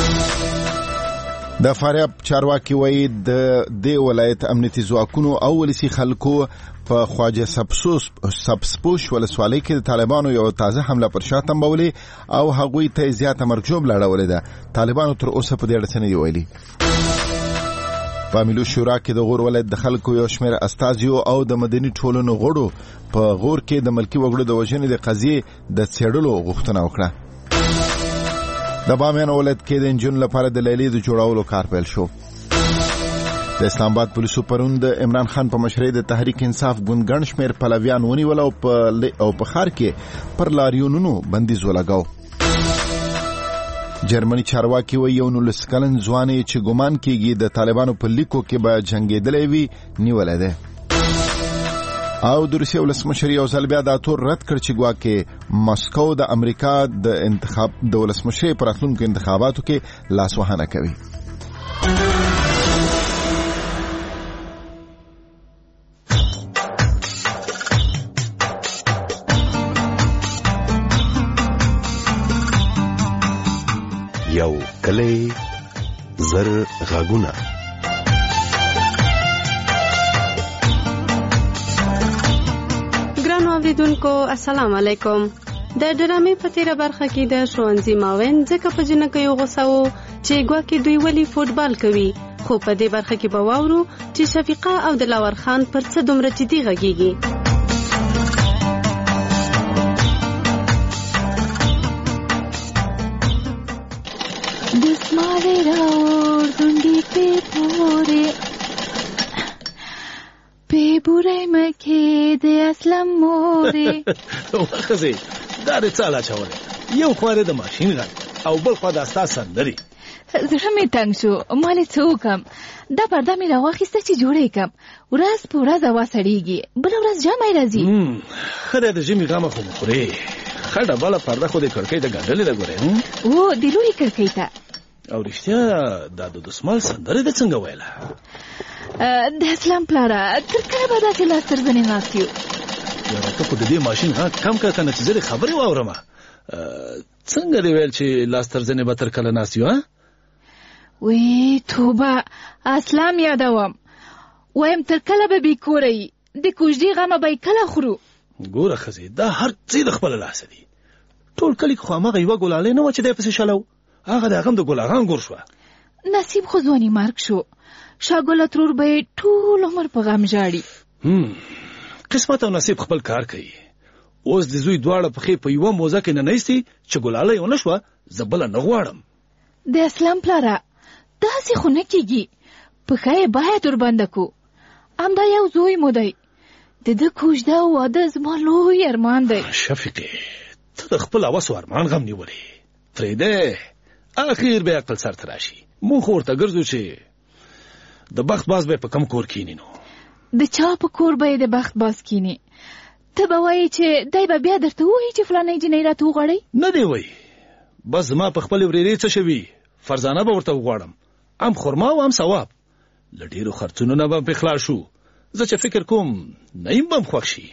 د فاریاب چارواکي وایي د دې ولایت امنیتي ځواکونو او ولسي خلکو په خواجه سبسوس سبسپوش ولسوالۍ کې د طالبانو یو تازه حمله پر شا تنبولې او هغوی ته زیاته مرجوب لاړولې ده. طالبانو تر اوسه په دې اړه څه نه دي ویلي. په ملي شورا کې د غور ولایت د خلکو یو شمېر استازیو او د مدني ټولنو غړو په غور کې د ملکي وګړو د وژنې د قضیې د څېړلو غوښتنه وکړه. د بامیان ولایت کې د انجن لپاره د لیلې د جوړولو کار پیل شو. د اسلام آباد پولیسو پرون د عمران خان په مشرۍ د تحریک انصاف ګوند ګڼ شمېر پلویان ونیول او په ښار کې پر لاریونونو بندیز ولګاو. جرمني چارواکي وایي یو نولس کلن ځوان چې ګمان کېږي د طالبانو په لیکو کې به جنګېدلی وي نیولی دی. او د روسیې ولسمشر یو ځل بیا دا تور رد کړ چې ګواکې مسکو د امریکا د انتخاب د ولسمشرۍ په راتلونکو انتخاباتو کې لاسوهنه کوي. یو کلی زر غاګونه. ګرانو اوریدونکو السلام علیکم. د ډرامې په تیره برخه کې د ښوونځي معاون ځکه په جنکیو غوسه و چې ګواکې دوی ولې فوټبال کوي، خو په دې برخه کې به واورو چې شفیقه او دلاور خان پر څه دومره جدي غږیږي. دسمالې راوړ غونډې پې پورې پې بورې مکې د اسلام مورې. وخزې دا دې څه اچولې؟ یو خوا د ماشین غږ او بل خوا د ستا سندرې. زړه مې تنګ شو، ما لې څه وکړم؟ دا پرده مې راواخیسته چې جوړې کړم. ورځ په ورځ هوا سړېږي، بله ورځ ژمی راځي. ښه دی د ژمي غمه خو مو خورې. ښه ډبله پرده خو د کړکۍ د ګنډلې ده ګورې. او د لویې کړکۍ ته. او رښتیا دا د دسمال سندرې د څنګه ویله؟ د اسلام پلاره تر کله به داسې لاس تر زنې ناست یو؟ یاره ته خو د دې ماشین غږ کم کړه که نه چې زه دې خبرې واورم. څنګه دې ویل چې لاس تر زنې به تر کله ناست یو؟ وی توبه، اسلام یادوم. وایم تر کله به بې کوره یي، د کوژدې غمه به یې کله خورو؟ ګوره ښځې دا هر څه د خپله لاسه دي. ټول کلي کې خو هماغه یوه ګلالۍ نه وه چې دی پسې شلو، هغه د هغه هم د ګلاغان ګور شوه. نصیب خو ځواني مرګ شو، شاګله ترور به یې ټول عمر په غم ژاړي. قسمت او نصیب خپل کار کوي. اوس د زوی دواړه پښې په یوه موزه کې نه نایستي چې ګلالۍ ونه شوه، زه بله نه غواړم. د اسلام پلاره داسې خو نه کېږي، پښه یې باید وربنده کو. همدا یو زوی مو دی، د ده کوژده او واده زما لوی ارمان دی. شفیقې ته د خپل هوسو ارمان غم نیولې، پرېږدی اخیر به عقل سرته راشي. مونږ خو ورته ګرځو چې د بخت باز به په کم کور کینی. نو د چا په کور به د بخت باز کینی؟ ته به وایې چې دی به بیا درته وایي چې فلانۍ جنۍ راته وغواړئ؟ نه دی وایي، بس زما په خپلې ورېرې څه شوي فرزانه به ورته وغواړم، هم خرما او هم ثواب. له ډېرو خرڅونو نه به پې خلاص شو. زه چې فکر کوم نعیم به هم خوښ شي.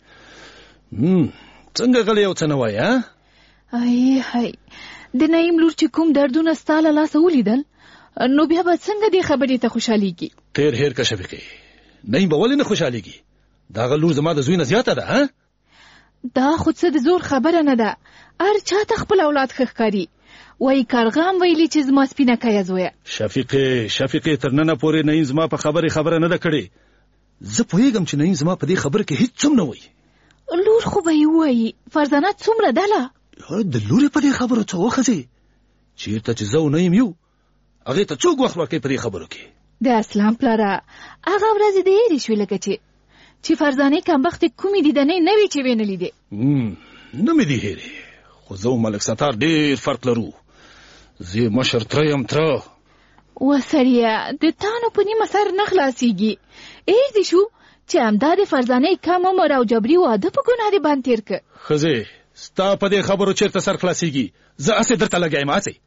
څنګه غلی یو څه نه وایې؟ ای هی د نعیم لور چې کوم دردونه ستا له لاسه ولیدل، نو بیا به څنګه دې خبرې ته خوشحالیږي؟ تیر هیر که شفیقې، نعیم به ولې نه خوشحالیږي؟ د هغه لور زما د زوی نه زیاته ده. دا خو څه د زور خبره نه ده. هر چاته خپل اولاد ښه ښکاري. وایي کارغام ویلي چې زما سپینکیه زویه. شفیقې شفیقې تر ننه پورې نعیم زما په خبرې خبره نه ده کړې. زه پوهېږم چې نعیم زما په دې خبره کې هیڅ څوم نه وایي. لور خو به یې ووایي. فرزانه څومره دله د لورې په دې خبرو څه وښځې. چېرته چې زه او نعیم یو هغې ته څوک وخت ورکوي په دې خبرو کې. د اسلام پلاره هغه ورځې د هېرې شوې لکه چې چې فرزانې کمبختې کومې دیدنې نه وي چې ویې نه لیدې. نه مې دي هېرې، خو زه او ملک ستار ډېر فرق لرو. زه مشر تره یم تره. وسړیه د تانو په نیمه سر نه خلاصېږي. هېر دې شو چې همدا د فرزانې کم عمر او جبري واده په ګناه دې باندې تېر که. ښځې ستا په دې خبرو چېرته سر خلاصېږي؟ زه هسې درته لګی یم هسې.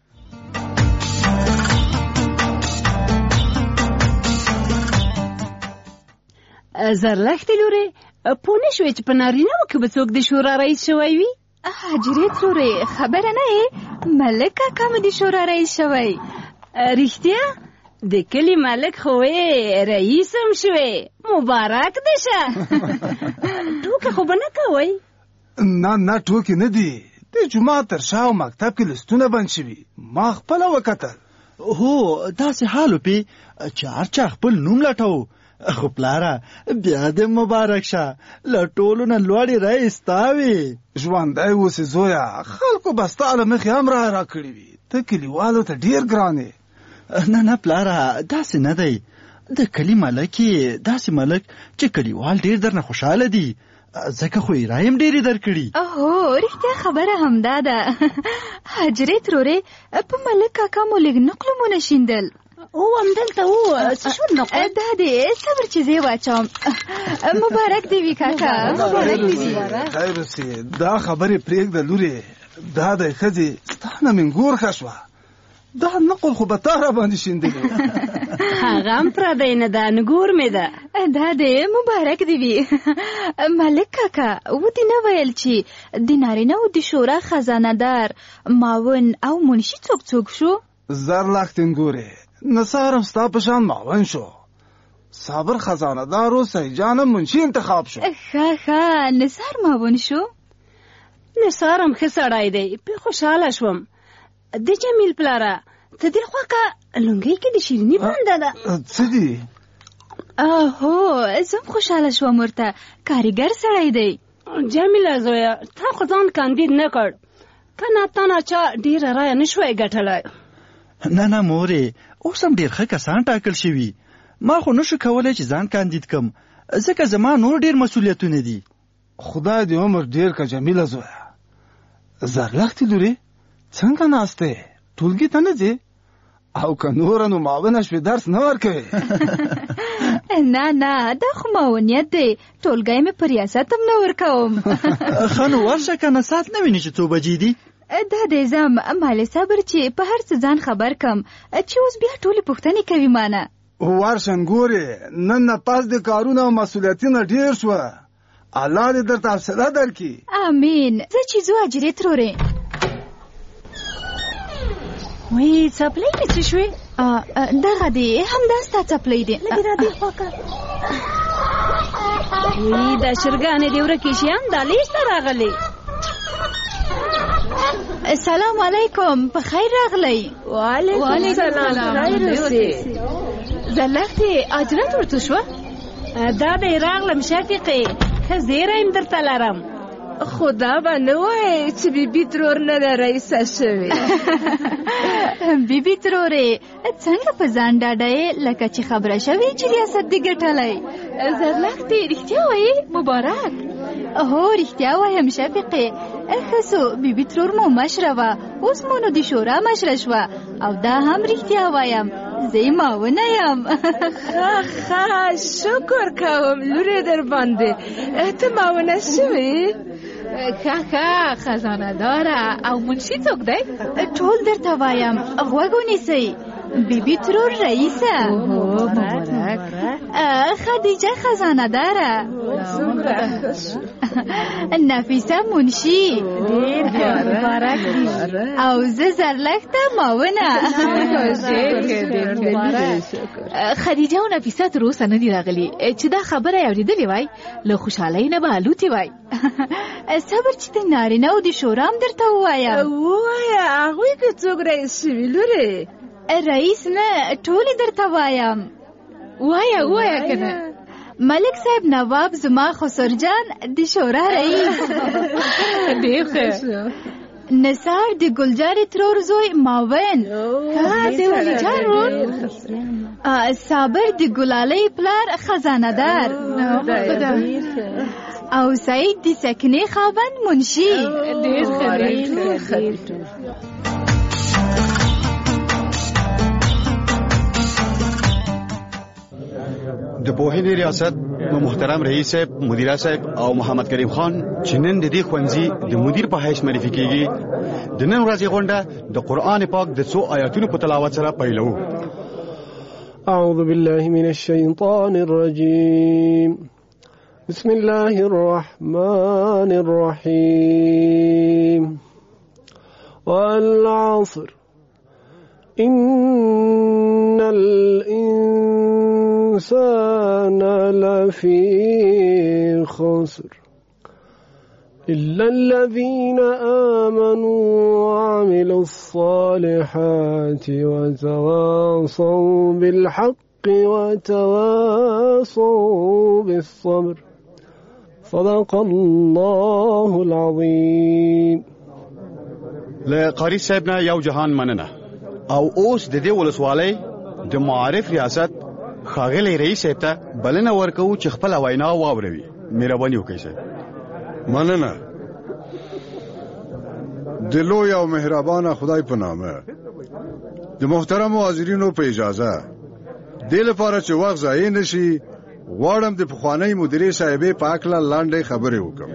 زرلښتې لورې پوه نه شوې چې په نارینهوو کې به څوک د شورا رئیس شوی وي؟ حجرې ترورې خبره نه یې ملک کاکا مې د شورا رئیس شوی. رښتیا؟ د کلي ملک خو یې رئیس هم شوی. مبارک دې شه. ټوکې خو به نه کوئ؟ نه نه ټوکې نه دي. د جومات تر شا او مکتب کې لستونه بند شوي. ما خپله وکتل. هو داسې حال وپې چې هر چا خپل نوم لټو. خو پلاره بیا دې مبارک شه، له ټولو نه لوړې رئیس تا وي. ژوندی اوسې زویه، خلکو به ستا له مخې هم را راکړي وي. ته کلیوالو ته ډېر ګران یې. نه نه پلاره داسې نه دی. د کلي ملک یې داسې ملک چې کلیوال ډېر درنه خوشحاله دي، ځکه خو یې رایم ډېرې درکړي. اوهو رښتیا خبره همدا ده. حجرې ترورې په ملک کاکا مو لږ نقلمونه شیندل. او همدلته و څه شو نقل؟ دا دې صبر چې زه واچوم. مبارک دې وي کاکا. مبارک دې وي. خیر اوسې دا خبرې پرېږده لورې. دا دی ښځې ستا نه مې ګور ښه شوه. دا نقل خو به تا را باندې شیندلې. هغه هم پردی نه ده، نګور مې ده. دا دې مبارک دې وي. ملک کاکا ودې نه ویل چې د نارینهوو د شورا خزانه دار معاون او منشي څوک څوک شو؟ زرلښتې ګورې نثار هم ستا په شان معاون شو. صابر خزانه دار و سعید جان هم منشي انتخاب شو. ښه ښه نثار معاون شو. نثار هم ښه سړی دی، پرې خوشحاله شوم. د جمیل پلاره ته دې خواکه لونګۍ کې د شیریني بنده ده. څه دي؟ اوهو زه هم خوشحاله شوم ورته. کاریګر سړی دی. جمیله زویه تا خو ځان کاندید نه کړ که نه تا نه چا ډېره رایه نه شوی ګټلی. نه نه مورې اوس هم ډېر ښه کسان ټاکل شوي. ما خو نشو کولی چې ځان کاندید کم، ځکه زما نور ډېر مسؤلیتونه دي. خدای دې عمر ډېر که جمیله زویه. زرلښتې لورې څنګه ناست یې؟ ټولګي ته نه ځې؟ او که نوره نو معاونه شوې درس نه ورکوې؟ نه نه دا خو معاونیت دی. ټولګی مې په ریاست هم نه ورکوم. ښه نو ورشه که نه ساعت نه وینې چې څو بجې دي؟ دا دی ځم مالې صبر چې په هر څه ځان خبر کم چې اوس بیا ټولې پوښتنې کوي مانه. ورشه ګورې نن نه پاس د کارونه او مسؤلیتونه ډېر شوه. الله دې درته حوصله درکړي. امین. زه چې ځو اجرې ترورې. وایي څپلۍ مې څه شوې؟ دغه دی همدا ستا څپلۍ دی. لږ را دې خواکه. وایي دا چرګانې دې ورکې شیان دا لیسته راغلې. سلام علیکم، په خیر راغلی. وعلیکم سلام، خیر اوسې. زرلښتې اجرت ورته شوه؟ دا دی راغلم شفیقې، ښه زیری م درته لرم. خو دا به نه وایې چې بیبي ترور نه ده رئیسه شوې. بیبي ترورې څنګه په ځان ډاډه یې لکه چې خبره شوې چې ریاست دې ګټلی؟ زرلښتې رښتیا وایې؟ مبارک. هو رښتیا وایم شفیقې. ښه سو بیبي ترور مو مشره وه، اوس مو نو د شورا مشره شوه. او دا هم رښتیا وایم زه یې معاونه یم. ښه ښه شکر کوم لورې در باندې ته معاونه شوې. ښه ښه خزانه داره. او منشي څوک دی؟ ټول درته وایم غوږ ونیسئ. بیبي ترور رئیسه. خدیجه خزانه داره، نفیسه منشی او زه زرلخته ماونه. خدیجه او نفیسه تر اوسه نه دي راغلي چې دا خبره یې اورېدلې وای له خوشحالۍ نه به الوتې وای. صبر چې د نارینه او د شورام درته ووایم. ووایه هغوی که څوک رئیس شوي لورې؟ رئیس نه ټولې درته وایم. وایه وایه که نه. ملک صاحب نواب زما خسر جان د شورا رئیس، ډېر ښه. نثار د ګلجارې ترور زوی ماون، د ولیجان ورور. صابر د ګلالۍ پلار خزانه دار، او سعید د سکنې خاوند منشي. ډېر ښه. د پوهنې ریاست محترم رئیس صاحب، مدیره صاحب او محمد کریم خان چې نن د دې ښوونځي د مدیر په حیث معرفي کیږي، د نن ورځې غونډه د قرآن پاک د څو آیاتونو په تلاوت سره پیلوو. اعوذ بالله من الشیطان الرجیم، بسم الله الرحمن الرحیم. والعصر إن الإنسان لفي خسر إلا الذين آمنوا وعملوا الصالحات وتواصوا بالحق وتواصوا بالصبر. صدق الله العظيم. له قاری صاحب نه یو جهان مننه. او اوس د دې ولسوالۍ د معارف ریاست ښاغلی رئیس صاحب ته بلنه ورکوو چې خپله وینا واوروي. مهرباني وکړئ صاحب. مننه. د لوی او مهربانه خدای په نامه د محترمو حاضرینو په اجازه دې لپاره چې وخت ضایع نشي غواړم د پخوانۍ مدیرې صاحبې په هکله لنډې خبرې وکړم.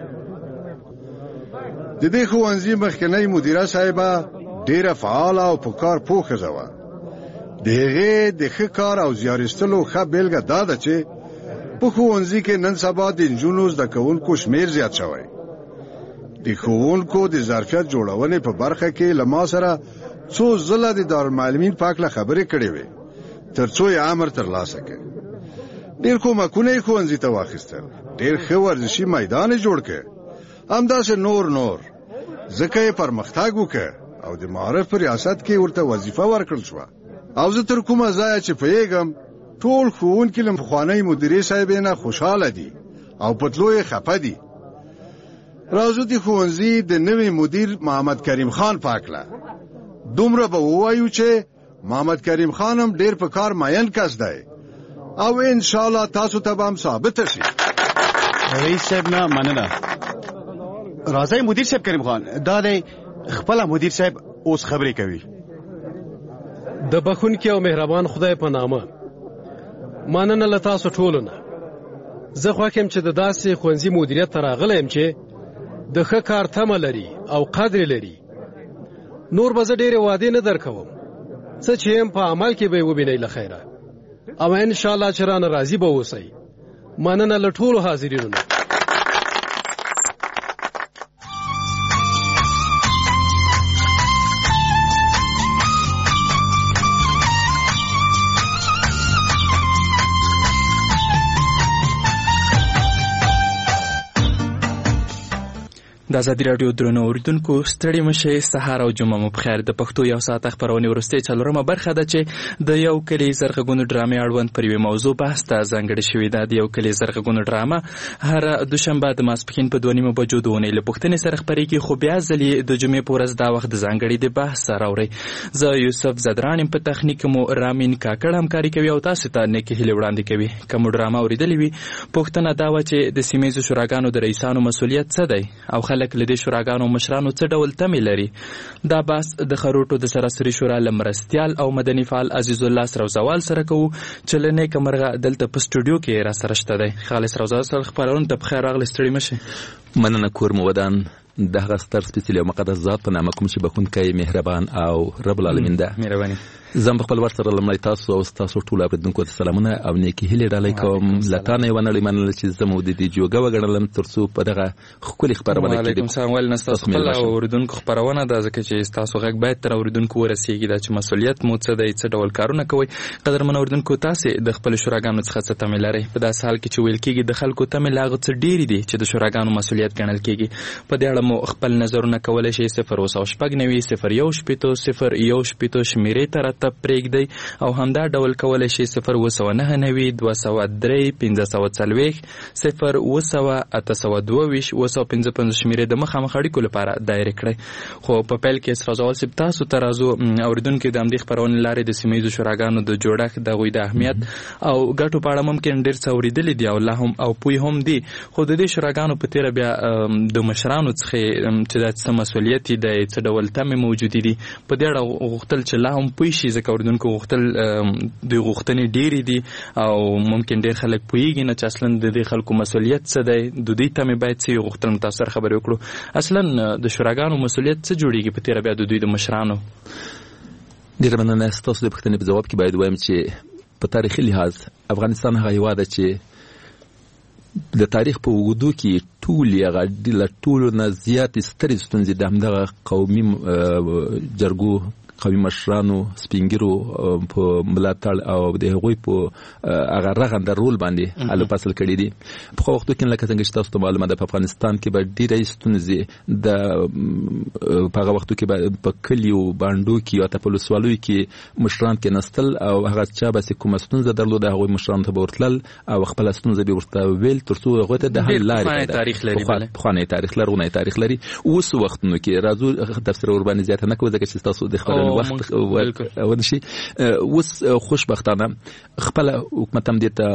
د دې ښوونځي مخکنۍ مدیره صاحبه ډیره فعاله او په کار پوه ښځه وه. د هغې د ښه کار او زیارستلو ښه بېلګه دا ده چې په ښوونځي کې نن سبا د نجونو زده کوونکو شمېر زیات شوی. د ښوونکو د ظرفیت جوړونې په برخه کې له ما سره څو ځله د دارالمعلمین په هکله خبرې کړې وې تر څو یې امر ترلاسه کړ. ډېر کومکونه یې ښوونځي ته واخیستل، ډېر ښه ورزشي میدان یې جوړ کړ، همداسې نور نور ځکه یې پرمختګ وکړ او د معارف په ریاست کې ورته وظیفه ورکړل شوه. او زه تر کومه ځایه چې پوهېږم ټول ښوونکي له پخوانۍ مدیرې صاحبې نه خوشحاله دي او په تلو یې خفه دي. راځو د ښوونځي د نوي مدیر محمد کریم خان په هکله دومره به ووایو چې محمد کریم خان هم ډېر په کار مین کس دی او انشاءالله تاسو ته به هم ثابته شي. رئیس صاحب نه مننه. راځئ مدیر صاحب کریم خان، دا دی خپله مدیر صاحب اوس خبرې کوي. د بخونکي او مهربان خدای په نامه مننه له تاسو ټولو نه. زه خوښ یم چې د داسې ښوونځي مدیریت ته راغلی یم چې د ښه کار تمه لري او قدر لري. نور به زه ډېرې وعدې نه درکوم، څه چې یم په عمل کې به یې وبینئ له خیره، او انشاءالله چې رانه راضي به اوسئ. مننه له ټولو حاضرینو نه. د ازادي راډیو درنو اوریدونکو ستړي مشئ، سهار او جمعه مو بخیر. د پښتو یو ساعت خبرونه ورسته څلورمه برخه ده چې د یو کلی زرغونو ډرامې اړوند پر یوه موضوع بحث ته ځانګړې شوې ده. د یو کلی زرغونو ډرامه هر دوشنبه د ماسپښین په دوه نیمو بجو د اونۍ له پوښتنې سره خپرېږي، خو بیا ځلې د جمعې په ورځ دا وخت د ځانګړي د بحث سره اورئ. زه یوسف زدران یم، په تخنیک مو رامین کاکړ همکاري کوي او تاسو ته نیکې هیلې وړاندې کوي. که مو ډرامه اورېدلې وي، پوښتنه دا وه چې د سیمه ییزو شوراګانو د رئیسانو مسؤلیت څه دی او خلک له دې شوراګانو مشرانو څه ډول تمې لري. دا بحث د خروټو د سراسري شورا له مرستیال او مدني فعال عزیز الله سروزوال سره کوو چې له نیکه مرغه دلته په سټوډیو کې را سره شته دی. خالص سروزوال سره خپرونې ته پخیر راغلی، ستړي مشئ. مننه کور مو ودان. د هغه ستر سپېڅلي او مقدس ذات په نامه کوم چې بخونکی، مهربان او رب العالمین ده. مهرباني. زم خپل ورسره لمړی تاسو او تاسو ټول اوریدونکو ته سلامونه او نیکی هیلې ډالۍ کوم. لټانه یو نړۍ منل چې زموږ د دې جوګه وګڼلم ترڅو په دغه خولي خبرونه کې. وعلیکم السلام. ول نستاسو خپل اوریدونکو خبرونه ده ځکه چې تاسو غږ باید تر اوریدونکو ورسیږي دا چې مسؤلیت مو څه دی څه ډول کارونه کوي. قدرمن اوریدونکو تاسو د خپل شوراګانو څخه څه تمه لرئ؟ په داسې حال کې چې ویل کېږي د خلکو تمه لاغه څه ډېری دي چې د شوراګانو مسؤلیت ګڼل کېږي. په دې اړه مو خپل نظرونه کولای شئ صفر اوسه شپږ نوي صفر یو شپېته صفر یو شپېته شمیرې ته راته پرېږدئ او همدا ډول کولای شئ صفر اوه سوه نهه نوي دوه سوه درې پنځه سوه څلوېښت صفر اوه سوه اته سوه دوه ویشت اوه سوه پنځه پنځوس شمیرې د مخامخ اړیکو لپاره دایره کړئ. خو په پیل کې اسرازول صاحب تاسو ته راځو اوریدونکو د همدې خپرونې لارې د سیمه ییزو شوراګانو د جوړښت د هغوی د اهمیت او ګټو په اړه ممکن ډېر څه اورېدلي دي او لا هم او پوی هم دي. خو د دې شوراګانو په تېره بیا د مشرانو څخه چې دا څه مسؤلیت دی څه ډول تمې موجودې دي په دې اړه غوښتل چې لا هم پوه شي ځکه اوریدونکو غوښتل دوی غوښتنې ډېرې دي او ممکن ډېر خلک پوهېږي نه چې اصلا د دې خلکو مسؤلیت څه دی د دوی تمې باید څه وي. غوښتل متاثر خبرې وکړو اصلا د شوراګانو مسؤلیت څه جوړېږي په تېره بیا د دوی د مشرانو. ډېره مننه. ستاسو د پوښتنې په ځواب کې باید وایم چې په تاریخي لحاظ افغانستان هغه هېواد ده چې د تاریخ په اوږدو کې ټولې هغه له ټولو نه زیاتې سترې ستونزې د همدغه قومي جرګو قومي مشرانو سپینګیرو په ملاتړ او د هغوی په هغه رغنده رول باندې حل فصل کړي دي. په خو وختو کې لکه څنګه چې تاسو ته معلومه ده په افغانستان کې به ډېرې ستونزې د په هغه وختو کې په کلیو بانډو کې او په ولسوالیو کې مشران کې نستل او هغه چا به کومه ستونزه درلوده هغوی مشرانو ته به ورتلل او خپله ستونزه به ورته ویل ترڅو هغوی ته د حل لارې پخوانی تاریخ لرغونی تاریخ لري. اوس وختونو کې راځو تفسیر ور باندې زیاته نه کوو ځکه چې تاسو د خبرو وخت ونشي. اوس خوشبختانه خپل حکومت هم دې ته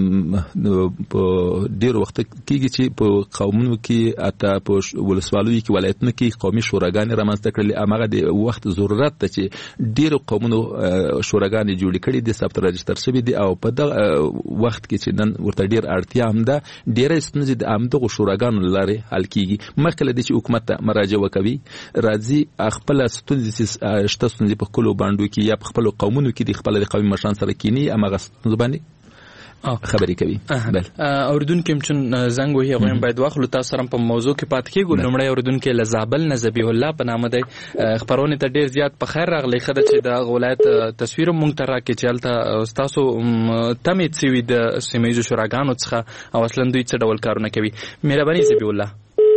په ډېرو وخت کېږي چې په قومونو کې اته په ولسوالیو کې ولایتونو کې قومي شوراګانې رامنځته کړلې. هماغه د وخت ضرورت ده چې ډېرو قومونو شوراګانې جوړې کړي دي ثبت راجستر شوي دي او په دغه وخت کې چې نن ورته ډېر اړتیا هم ده ډېرې ستونزې د همدغو شوراګانو له لارې حل کېږي. مخکې له دې چې حکومت ته مراجعه وکوي راځي خپله ستونزې شته ستونزې په خپلو بانډو کې یا په خپلو قومونو کې د خپله د قومي مشران سره کینی هماغه ستونزو باندې خبرې کوي. بل اوریدونکو هم چون زنګ وهي هغوی هم باید واخلو. تاسو سره په موضوع کې پاتې کېږو. لومړی اوریدونکی له زابل نه ذبیح الله په نامه دی. خپرونې ته ډېر زیات په خیر راغلی. ښه ده چې د هغه ولایت تصویر هم موږ ته راکړي چې هلته ستاسو تمې څه وي د سیمه ییزو شوراګانو څخه او اصلا دوی څه ډول کارونه کوي. مهرباني ذبیح الله.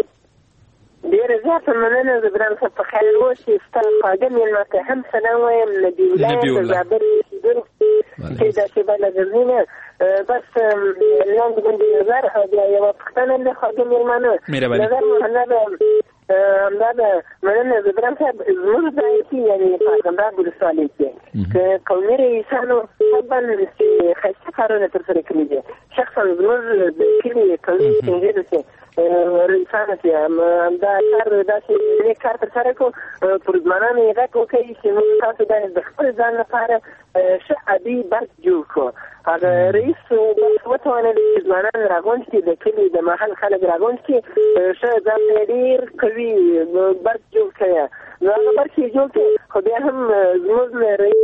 ډېره زیاته مننه زبران صاحب په خیر اوسې. ستا خواږه مېلمه ته هم سلام وایم. نبي الله د زابل اوسېدونکی چې داسې بله ګرځینه بس لاندې باندې نظر او بیا یوه پوښتنه د خواږه مېلمانه نظر محله ده همدا ده مننه زبران صاحب زموږ ځای کې یعنې په ارغنداب ولسوالۍ کې که قومي رئیسانو طبعا چې ښایسته کارونه ترسره کړي دي شخصا زموږ د کلي قومي سپین ږیرو چې رئیسانو چې همدا کار داسې نیک کار ترسره کړو پر ځوانانو یې غږ وکړي چې موږ تاسو باید د خپل ځان لپاره ښه عادي برق جوړ کړو. هغه رئیس وتوانل چې ځوانان راغونډ کړي د کلي د محل خلک راغونډ کړي ښه ځان ډېر قوي برق جوړ کړی. نو هغه برق یې جوړ کړي خو بیا هم زموږ رئیس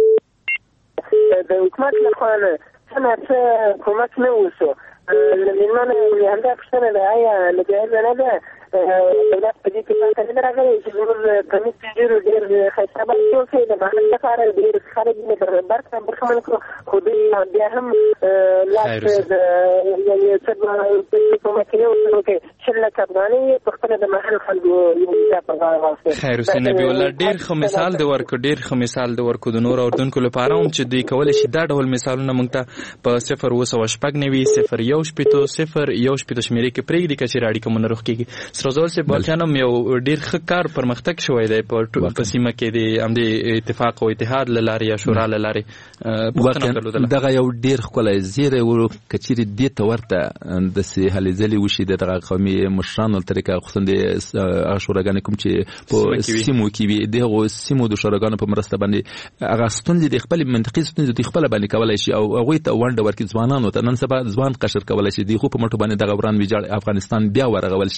د حکومت لخوا نه څه نه څه کومک نه وشو. له مېلمانه مې همدا پوښتنه ده آیا له جایزه نه ده دولت په دې کې پاته نه ده راغلی چې زموږ قومي سپین ږیرو ډېر ښایسته برق جوړ کړي د محل لپاره ډېر خلک یې برق هم برخمن کړو خو دوی بیا هم لاس د یعنې څه کومک یې ورسره وکړي شل لکه افغانۍ یې په خپله د محل خلکو یو حساب په غاړه واخیستل. خیر اوسې نبي الله ډېر ښه مثال دې ورکړو ډېر ښه مثال دې ورکړو د نورو اورېدونکو لپاره هم چې دوی کولی شي دا ډول مثالونه موږ ته په صفر اوه سوه شپږ نوي صفر یو شپېته صفر یو شپېته شمېرې کې پرېږدي که چېرې اړیکه مو نه روغ کېږي. سرازول صاحب واقعا هم یو ډېر ښه کار پرمختګ شوی دی په سیمه کې د همدې اتفاق او اتحاد له لارې یا شورا له لارې. دغه یو ډېر ښکلی زیری و که چېرې دې ته ورته داسې هلې ځلې وشي د دغه قومي مشرانو له طریقه خصوصا د هغه شوراګانې کوم چې په سیمو کې وي د هغو سیمو د شوراګانو په مرسته باندې هغه ستونزې د خپلې منطقي ستونزې دوی خپله باندې کولی شي او هغوی ته ونډه ورکړي ځوانانو ته. نن سبا ځوان قشر کولی شي د خو په مټو باندې دغه وران ویجاړ افغانستان بیا ورغول شي.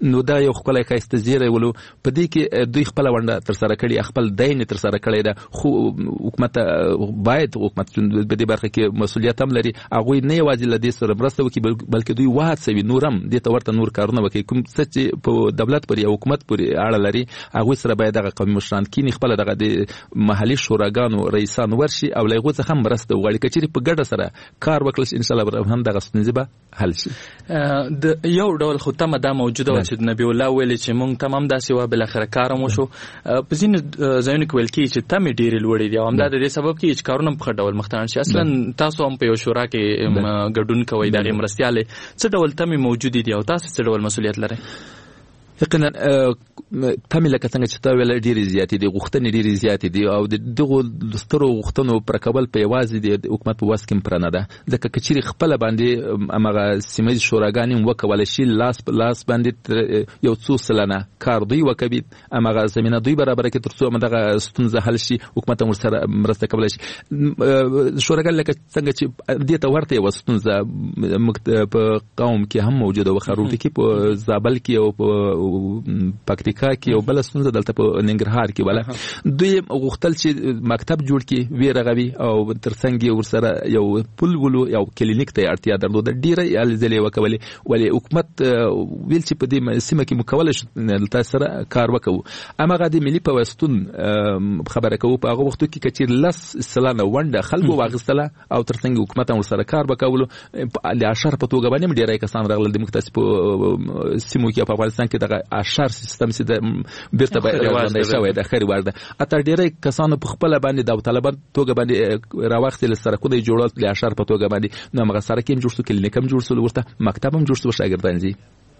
نو دا یو خپل ښایسته زیری ولو په دې کې دوی خپل ونده تر سره کړي خپل دین تر سره کړي دا خو حکومت باید حکومت په دې برخه کې مسولیت هم لري هغه نه یوازې له دې سره مرسته وکړي بلکې دوی وهڅوي نورم دې ته ورته نور کارونه وکړي کوم څه چې په دولت پورې او حکومت پورې اړه لري هغه سره باید دغه قومي مشران کینی خپل دغه د محلي شوراګانو رئیسان ورشي او له هغه څخه هم مرسته وغواړي کچېرې په ګډه سره کار وکړي ان شاء الله هم دغه ستونزې به حل شي. د یو ډول خو تمه دا موجوده و چې نبی الله ویل چې مونږ تمام داسې و بل اخر کارم وشو په ځینو ځایونو کې ویل کېږي چې تمه ډېرې لوړې دي او همدا د دې سبب کېږي چې کارونه په ښه ډول مخته شي. اصلا تاسو هم په یو شورا کې ګډون کوئ دغه مرستیالې څه ډول تمه موجودې دي او تاسو څه ډول مسؤلیت لرئ؟ یقینا تمه لکه څنګه چې تا ویل ډېرې زیاتې دي غوښتنې ډېرې زیاتې دي او د دغو سترو غوښتنو پر کول په یوازې د حکومت په وس کې پرنه ده ځکه کچېرې خپل باندې هغه سیمه شوراګانې وکول شي لاس په لاس باندې یو څو سلنه کار دوی وکوي هغه زمينه دوی برابر کې ترڅو دغه ستونزه حل شي حکومت هم سره مرسته کولای شي. شوراګان لکه څنګه چې دې ته ورته یو ستونزه په قوم کې هم موجوده و خروټ کې په زابل کې او په پکتیکا کې او بل ستونزه دلته په ننګرهار کې ولا دوی غوښتل چې مکتب جوړ کړي وی رغوي او ترڅنګ ورسره یو پل ولو یو کلینیک ته اړتیا درلوده ډیره الزلې وکولې ولې حکومت ویل چې په دې سیمه کې مکوله دلته سره کار وکړو اماغه د ملي پوستون خبره کوي په هغه وخت کې کچیر لس سلانه ونده خلکو واغستله او ترڅنګ حکومت هم سره کار وکولو د اشر په توګه باندې ډیره کسان راغله د مختلف سیمو کې په افغانستان کې د اشر سیستم سي د بیرته باندې شوی د خیر ورده اته ډیره کسانو په خپل باندې د طالبان توګه باندې راوخت سره کو د جوړول د اشر په توګه باندې نو موږ سره کې جوړ شو کلینیک هم جوړ شو ورته مکتب هم جوړ شو شاګردان دي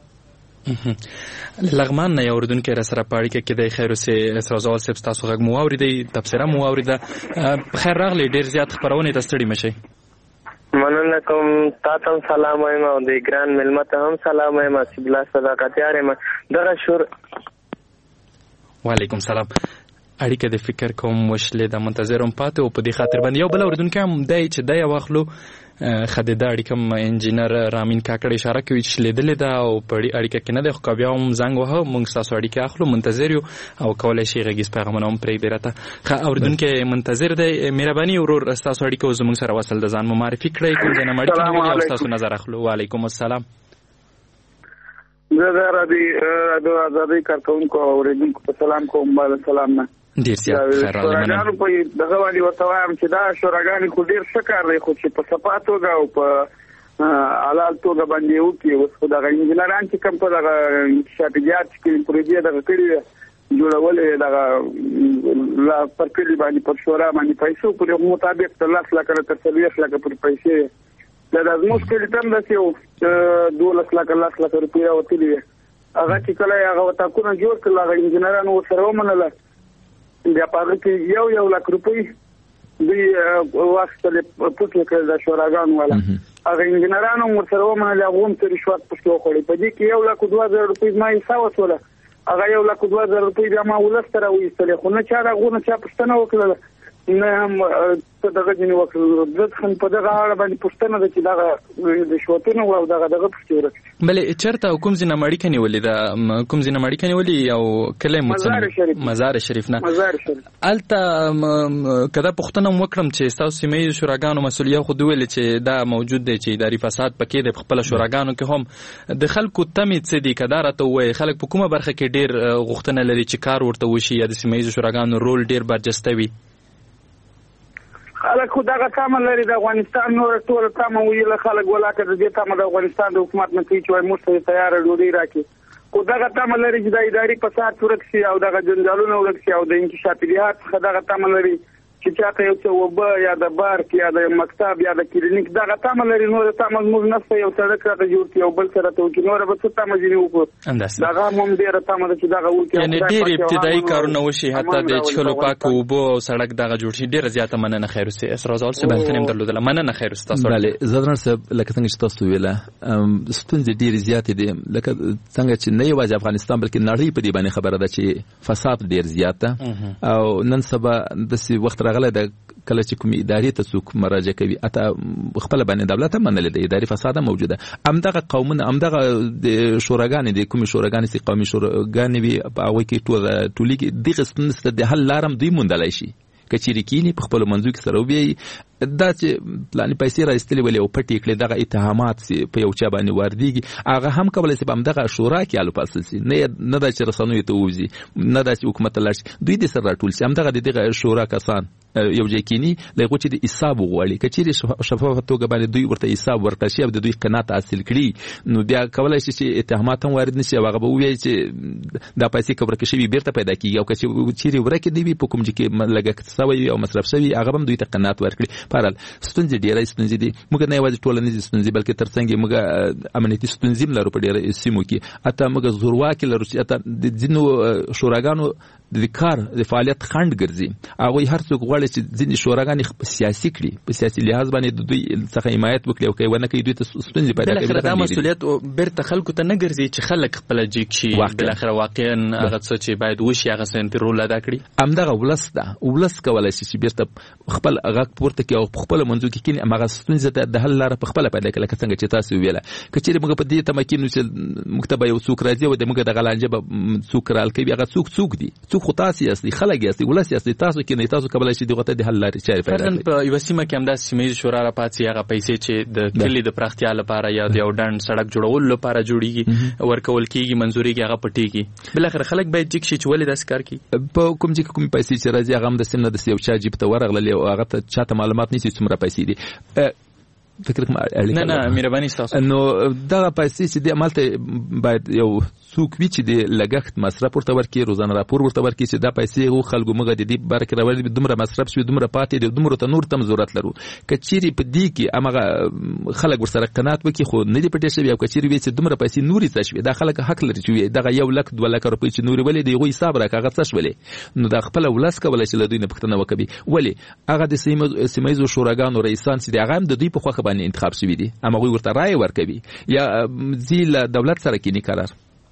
لغمان نه یو اردن کې را سره پاړی کې د خیر سه اسرازال سب تاسو غږ مو اوریدي تبصره مو اوریده خیر راغلی ډیر زیات خبرونه ته ستړي مشي. مننه کوم تاسو سلام وایم او د ګران ملمت هم سلام وایم چې بلا صداقت یاره ما دغه شور وعلیکم سلام اړیکه د فکر کوم مشله د منتظرم پاتې او په دې خاطر باندې یو بل اردن کې هم دای چې دای واخلو خدای اړیکم انجینر رامین کاکړ اشاره کوي چې لیدلې دا او په اړیکه کې نه د خو بیا هم زنګ وه مونږ تاسو اړیکه اخلو منتظر یو او کولای شي غږیز پیغامونه هم پرې درته خا اردن کې منتظر دی مهرباني ورور تاسو اړیکه زموږ سره وصل د ځان معرفي کړئ کوم ځای نه مړ کې تاسو نظر اخلو. وعلیکم السلام. زه د راډي د ازادي کارکونکو اوریدونکو په سلام کوم باندې سلام نه ډیر زیات خیر راغلی په دغه باندې ورته وایم چې دا شوراګانې خو ډیر ښه کار دی خو چې په صفا توګه او په حلال توګه باندې وکړي اوس خو دغه انجینران چې کوم په دغه انکشافیات کې پروژې دغه کړي جوړولې دغه لا پر کلی باندې پر شورا باندې پیسو په مطابق د لاس لکه تر څلوېښت لکه پر پیسې دا د مشکل تم د یو دولس لکه لاس لکه روپیا وتلي هغه چې کله هغه وتاکونه جوړ کړل هغه انجینران ورسره ومنله بیا په هغه کې یو یو لک روپۍ دوی واخیستلې پوټې کړل د شوراګانو والا هغه انجینران هم ورسره ومنله هغه هم څه رشوت پسې وخوړې په دې کې یو لک دوه زره روپۍ زما حساب وسوله هغه یو لک دوه زره روپۍ بیا ما ولس ته راویستلې خو نه چا هغو نه چا پوښتنه وکړله نه هم په دغه ځینې وکړل زه خو په دغه اړه باندې پوښتنه ده چې دغه رشوتونه او دغه دغه پوښتې ورکړي. بلې چېرته کوم ځای نه مړیکه نیولې ده کوم ځای نه مړیکه نیولې او کلی مو مزار شریف نه مزار شریف هلته که دا پوښتنه م وکړم چې ستاسو سیمه ییزو شوراګانو مسؤلیت خو دوی ویلې چې دا موجود دی چې اداري فساد پکې دی په خپله شوراګانو کې هم د خلکو تمې څه دي که دا راته ووایي خلک په کومه برخه کې ډېر غوښتنه لري چې کار ورته وشي یا د سیمه ییزو شوراګانو رول ډېر برجسته وي؟ خلک خو دغه تمه لري د افغانستان نور ټول تمه ویله خلک ولاکه د دې تمه د افغانستان د حکومت نه کوي چې وایي موږ ته تیاره ډوډۍ راکړي خو دغه تمه لري چې د اداري فساد ورک شي او دغه جنجالونه ورک شي او د انکشافیات څخه دغه تمه لري چې چاته یو څه وبه یا د بارک یا د مکتب یا د کلینیک دغه تمه لري نور تمه موږ نشته یو سړک راته جوړ کړي او بل سره ته وکړي نور به څه تمه ځینې وکړو دغه هم ډېره تمه ده چې دغه وکړي یعنې ډېر ابتدایي کارونه وشي حتی د څښلو پاکو اوبو او سړک دغه جوړ شي ډېره زیاته مننه خیر اوسې اسرازال صاحب هلته هم درلودله مننه خیر اوسې تاسو بلې زدران صاحب لکه څنګه چې تاسو ویله ستونزې ډېرې زیاتې دي لکه څنګه چې نه یوازې افغانستان بلکې نړۍ په دې باندې خبره ده چې فساد ډېر زیات ده او نن سبا داسې وخت راغلی راغله د کله چې کوم ادارې ته څوک مراجعه کوي اته خپل باندې دولت هم منل د اداري فساد موجوده امدغه قومونه امدغه د شوراګانې د کوم شوراګانې سي قومي شوراګانې وي په هغه کې ټول ټولي دغه ستنسته د حل لارم دوی موندلای شي کچېری کینی په خپل منځو کې سره وبي دا چې پلان پیسې راستلې ولې او پټې کړې دغه اتهامات په یو چا باندې واردېږي هغه هم کولای شي په دغه شورا کې الو پاسسي نه نه د چرسانو ته وځي نه د حکومت لارش دوی د سره راټول شي دغه دغه شورا کسان یو ځای کینی لغه چې د حساب غوړي کچېری شفافه توګه باندې دوی ورته حساب ورکړي شي او د دوی قناعت حاصل کړي نو بیا کولای شي چې اتهامات هم وارد نشي هغه به وایي چې دا پیسې کبر کې شي بیرته پیدا کیږي او کچېری ورکه دی په کوم ځای کې لګښت سوي او مصرف سوي هغه هم دوی ته قناعت ورکړي پرال ستونزې ډېرې ستونزې دي موږ نه یوازې ټولنیزې ستونزې بلکې ترڅنګ موږ امنیتي ستونزې هم لرو په ډېرو سیمو کې اته موږ زورواکي لرو چې اته د ځینو شوراګانو د کار د فعالیت خنډ ګرځي هغه هر څوک غواړي چې ځینې شوراګانې سیاسي کړي په سیاسي لحاظ باندې د دوی څخه حمایت وکړي او کوي ونه کوي دوی ته ستونزې پیدا کوي دا مسؤلیت بیرته خلکو ته نه ګرځي چې خلک خپل جیک شي بل اخر واقعا هغه څه چې باید وشي هغه څه په رول ادا کړي همدغه ولس ده ولس کولای شي چې بیرته خپل هغه پورته کوي او خپل منځو کې کینی هغه ستونزې ته د حل لاره په خپل پیدا کړي څنګه چې تاسو ویله کچېره موږ په دې تمکینو چې مکتبه یو څوک راځي او د موږ د غلانجه به څوک رال کوي هغه څوک څوک دي څوک خو تاسو یاستئ خلک یاستئ ولس یاستئ تاسو کې نه تاسو کولای شئ دغه د حل لارې چارې پیدا کړئ په یو سیمه کې همداسې سیمه شورا را پاتې هغه پیسې چې د کلي د پراختیا لپاره یا د یو ډنډ سړک جوړولو لپاره جوړیږي ورکول کیږي منځوريږي هغه پټیږي بل اخر خلک باید چې چې ولې داس کار کوي په کوم ځای کې کوم پیسې چې راځي هغه هم د سیمه د یو چا جیب ته ورغلل او هغه ته چاته معلومات نشي څومره پیسې دي فکر کوم نه نه مهرباني تاسو نو دا پیسې چې د عملته باید یو څوک وی چې د لګښت مصرف ورته ورکړي روزانه راپور ورته ورکړي چې دا پیسې غو خلکو مګه د دې برکه راوړي دومره مصرف شوی دومره پاتې د دومره ته نور تم ضرورت لرو کچيري په دې کې امغه خلک ورسره قناعت وکړي خو نه دی پټې شوی او کچيري وی چې دومره پیسې نوري څه شوی دا خلک حق لري چې دغه یو لک دوه لک روپۍ چې نوري ولې دی غو حساب راکغه څه شولې نو دا خپل ولس کولای شي لدوی نه پښتنه وکړي ولی هغه د سیمایزو شوراګانو رئیسان چې دغه هم د دوی په خوخه باندې انتخاب شوی دي اما غوی ورته رائے ورکوي یا ځیل دولت سره کینی قرار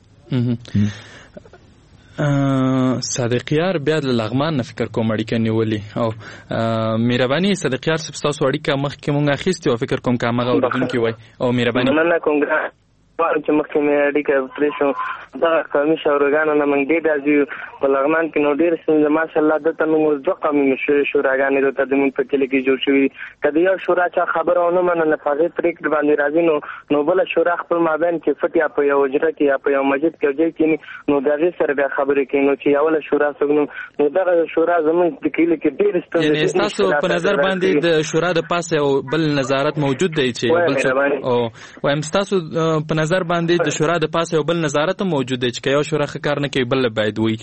صادقیار بیا د لغمان نه فکر کوم اړیکه نیولې او مهرباني صادقیار سپستاسو اړیکه مخکې مونږ اخیستي او فکر کوم کامغه اوردونکو وای او مهرباني نه کوم وارم چې مخکې مې اړیکه پرې شو دغه قومي شوراګانو نه موږ ډېر راځي په لغمان کې نو ډېر ستونزې ماشاءالله دلته موږ دوه قومي شوراګانې دلته زموږ په کلي کې جوړ شوي که د یو شورا چا خبره ونه منله په هغې پرېکړې باندې راځي نو نو بله شورا خپل مابین کې فټ یا په یو حجره کې یا په یو مسجد کې یو ځای کښېني نو د هغې سره بیا خبرې کوي نو چې اوله شورا څوک نو دغه شورا زموږ په کلي کې ډېرې ستونزې یعنې ستاسو په نظر باندې د شورا د پاسه یو بل نظارت موجود دی چې او وایم ستاسو په نظر باندې د شورا د پاسه یو بل نظارت موجود دی چې یو شورا کار نه کوي بل باید وی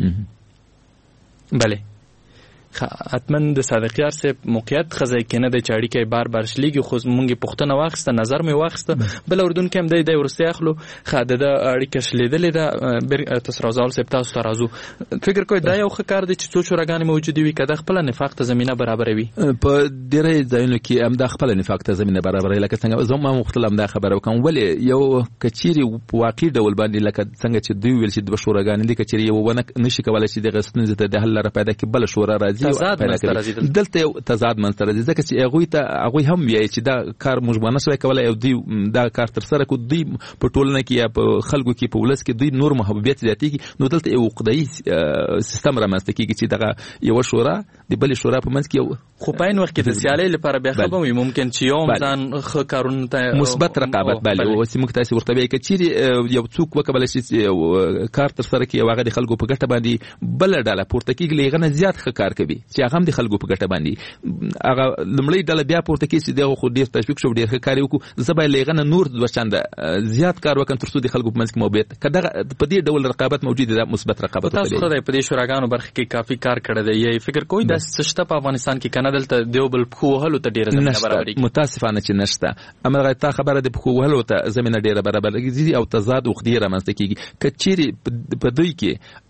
کړي بله حتما د صادقیار صاحب موقعیت خزای کنه د چاړي کې بار بار شلیږي خو مونږه پښتنه واخسته نظر مې واخسته بل اردن کې هم د دې ورسته اخلو خاده د اړیکه شلیدلې د تسرازال صاحب تاسو ترازو فکر کوي دا یو ښکار دی چې څو شوراګان موجود وي کده خپل نفاق ته زمينه برابروي په ډېرې ځایونو کې هم د خپل نفاق ته زمينه برابروي لکه څنګه زما مختلف دا خبره وکم ولې یو کچيري واقعي ډول باندې لکه څنګه چې دوی ویل چې د شوراګان دي کچيري یو ونه نشي کولای چې د غستنځ ته د حل لپاره پیدا کې بل شورا راځي تضاد منځ دلته یو تضاد منځ راځي ځکه چې هغوی ته هغوی هم وایي چې دا کار موږ باندې شوی کولای او دوی دا کار تر سره کو دوی په ټولنه کې یا په خلکو کې په ولس کې دوی نور محبوبیت زیاتېږي نو دلته یو عقدایي سیستم رامنځته کېږي چې دغه یو شورا د بلې شورا په منځ کې یو خو په این وخت کې د سیالۍ لپاره بیا خبر وي ممکن چې یو ځان ښه کارونه ته مثبت رقابت باندې او چې موږ تاسو ورته وایي چې یو څوک وکولای شي کار تر سره کوي هغه د خلکو په ګټه باندې بل ډاله پورته کېږي لغنه زیات ښه کار کوي چې هغه هم د خلکو په ګټه باندې هغه لمړی ډله بیا پورته کېږي چې دغه خو ډېر تشویق شو ډېر ښه کار وکړو زه باید لغنه نور دوه چنده زیات کار وکړم تر څو د خلکو په منځ کې موبیت که دغه په دې ډول رقابت موجود ده مثبت رقابت تاسو خدای په دې شوراګانو برخه کې کافي کار کړی دی یی فکر کوئ د سشته په افغانستان کې کنه دلته دیوبل خو هلو ته ډیره زمينه برابرېږي متاسفانه چې نشته امر غیتا خبره د خو هلو ته زمينه ډیره برابرېږي او تضاد او خدي رامنځته کیږي کچيري په دوی کې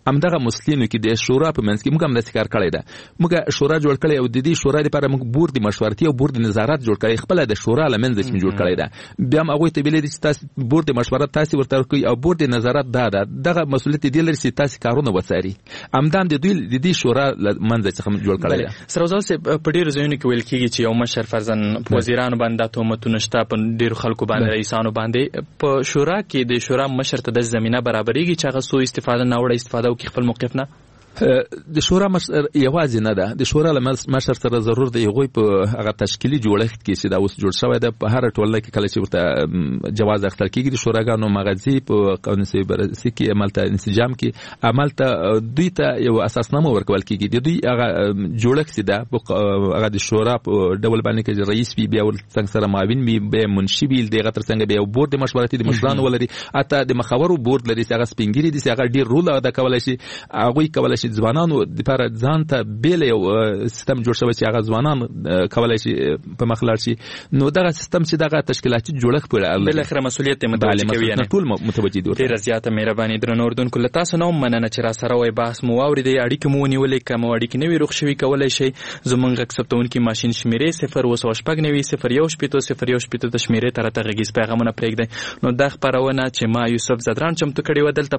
همدغه مسلینو کې د شورا په منځ کې موږ هم داسې کار کړی ده. موږ شورا جوړ کړی او د دې شورا لپاره موږ بورډ مشورتي او بورډ نظارت جوړ کړی، خپل د شورا لمنځ کې جوړ کړی ده. بیا هم هغه ته ویل دي چې تاسو بورډ مشورت تاسو ورته کوي او بورډ نظارت دا ده دغه مسؤلیت دی لري چې تاسو کارونه وڅاري. همدان د دوی د دې شورا لمنځ څخه جوړ کړی ده. سروزال سه په ډیرو ځایونو کې ویل کېږي چې یو مشر فرزن وزیرانو باندې تهمتونه شته، په ډیرو خلکو باندې رئیسانو باندې. په شورا کې د شورا مشر ته د زمينه برابرېږي چې هغه سو استفاده نه وړي استفاده وکړي خپل موقف نه. د شورا مشر یوازې نه ده، د شورا له مشر سره ضرور دی هغوی په هغه تشکیلي جوړښت کې چې دا اوس جوړ شوی ده په هر ټولنه کې کله چې ورته جواز اخیستل کېږي د شوراګانو مغازي په قانون بررسي کې عملته انسجام کې عملته دوی ته یو اساسنامه ورکول کېږي. د دوی هغه جوړښت ده هغه د شورا په ډول باندې کې رئیس وي، بیا څنګه سره معاون وي، بیا منشي وي، دغه تر څنګ بیا بورډ مشورتي د مشرانو ولري، حتی د مخاورو بورډ لري چې هغه سپینګری دي چې هغه ډیر رول ادا کولای شي. هغوی کولای شي ځوانانو لپاره ځان ته بیل یو سیستم جوړ شوی چې هغه ځوانان کولای شي په مخ لاړ شي. نو دغه سیستم چې دغه تشکیلاتي جوړښت په بل اخر مسؤلیت متوجه کوي نه ټول متوجه دي. ډیره زیاته مهرباني درنو اردوونکو، له تاسو نو مننه چې را سره وای بحث مو واوریدئ. اړیکې مو ونیولې، کوم اړیکې نوي روغ شوي کولای شي زمونږ اکسپټونکي ماشين شمیرې صفر اوس شپږ نوي صفر یو شپږ صفر یو شپږ د شمیرې تر ته غږیز پیغامونه پرېږدئ. نو دا خبرونه چې ما یوسف زدران چمتو کړی و دلته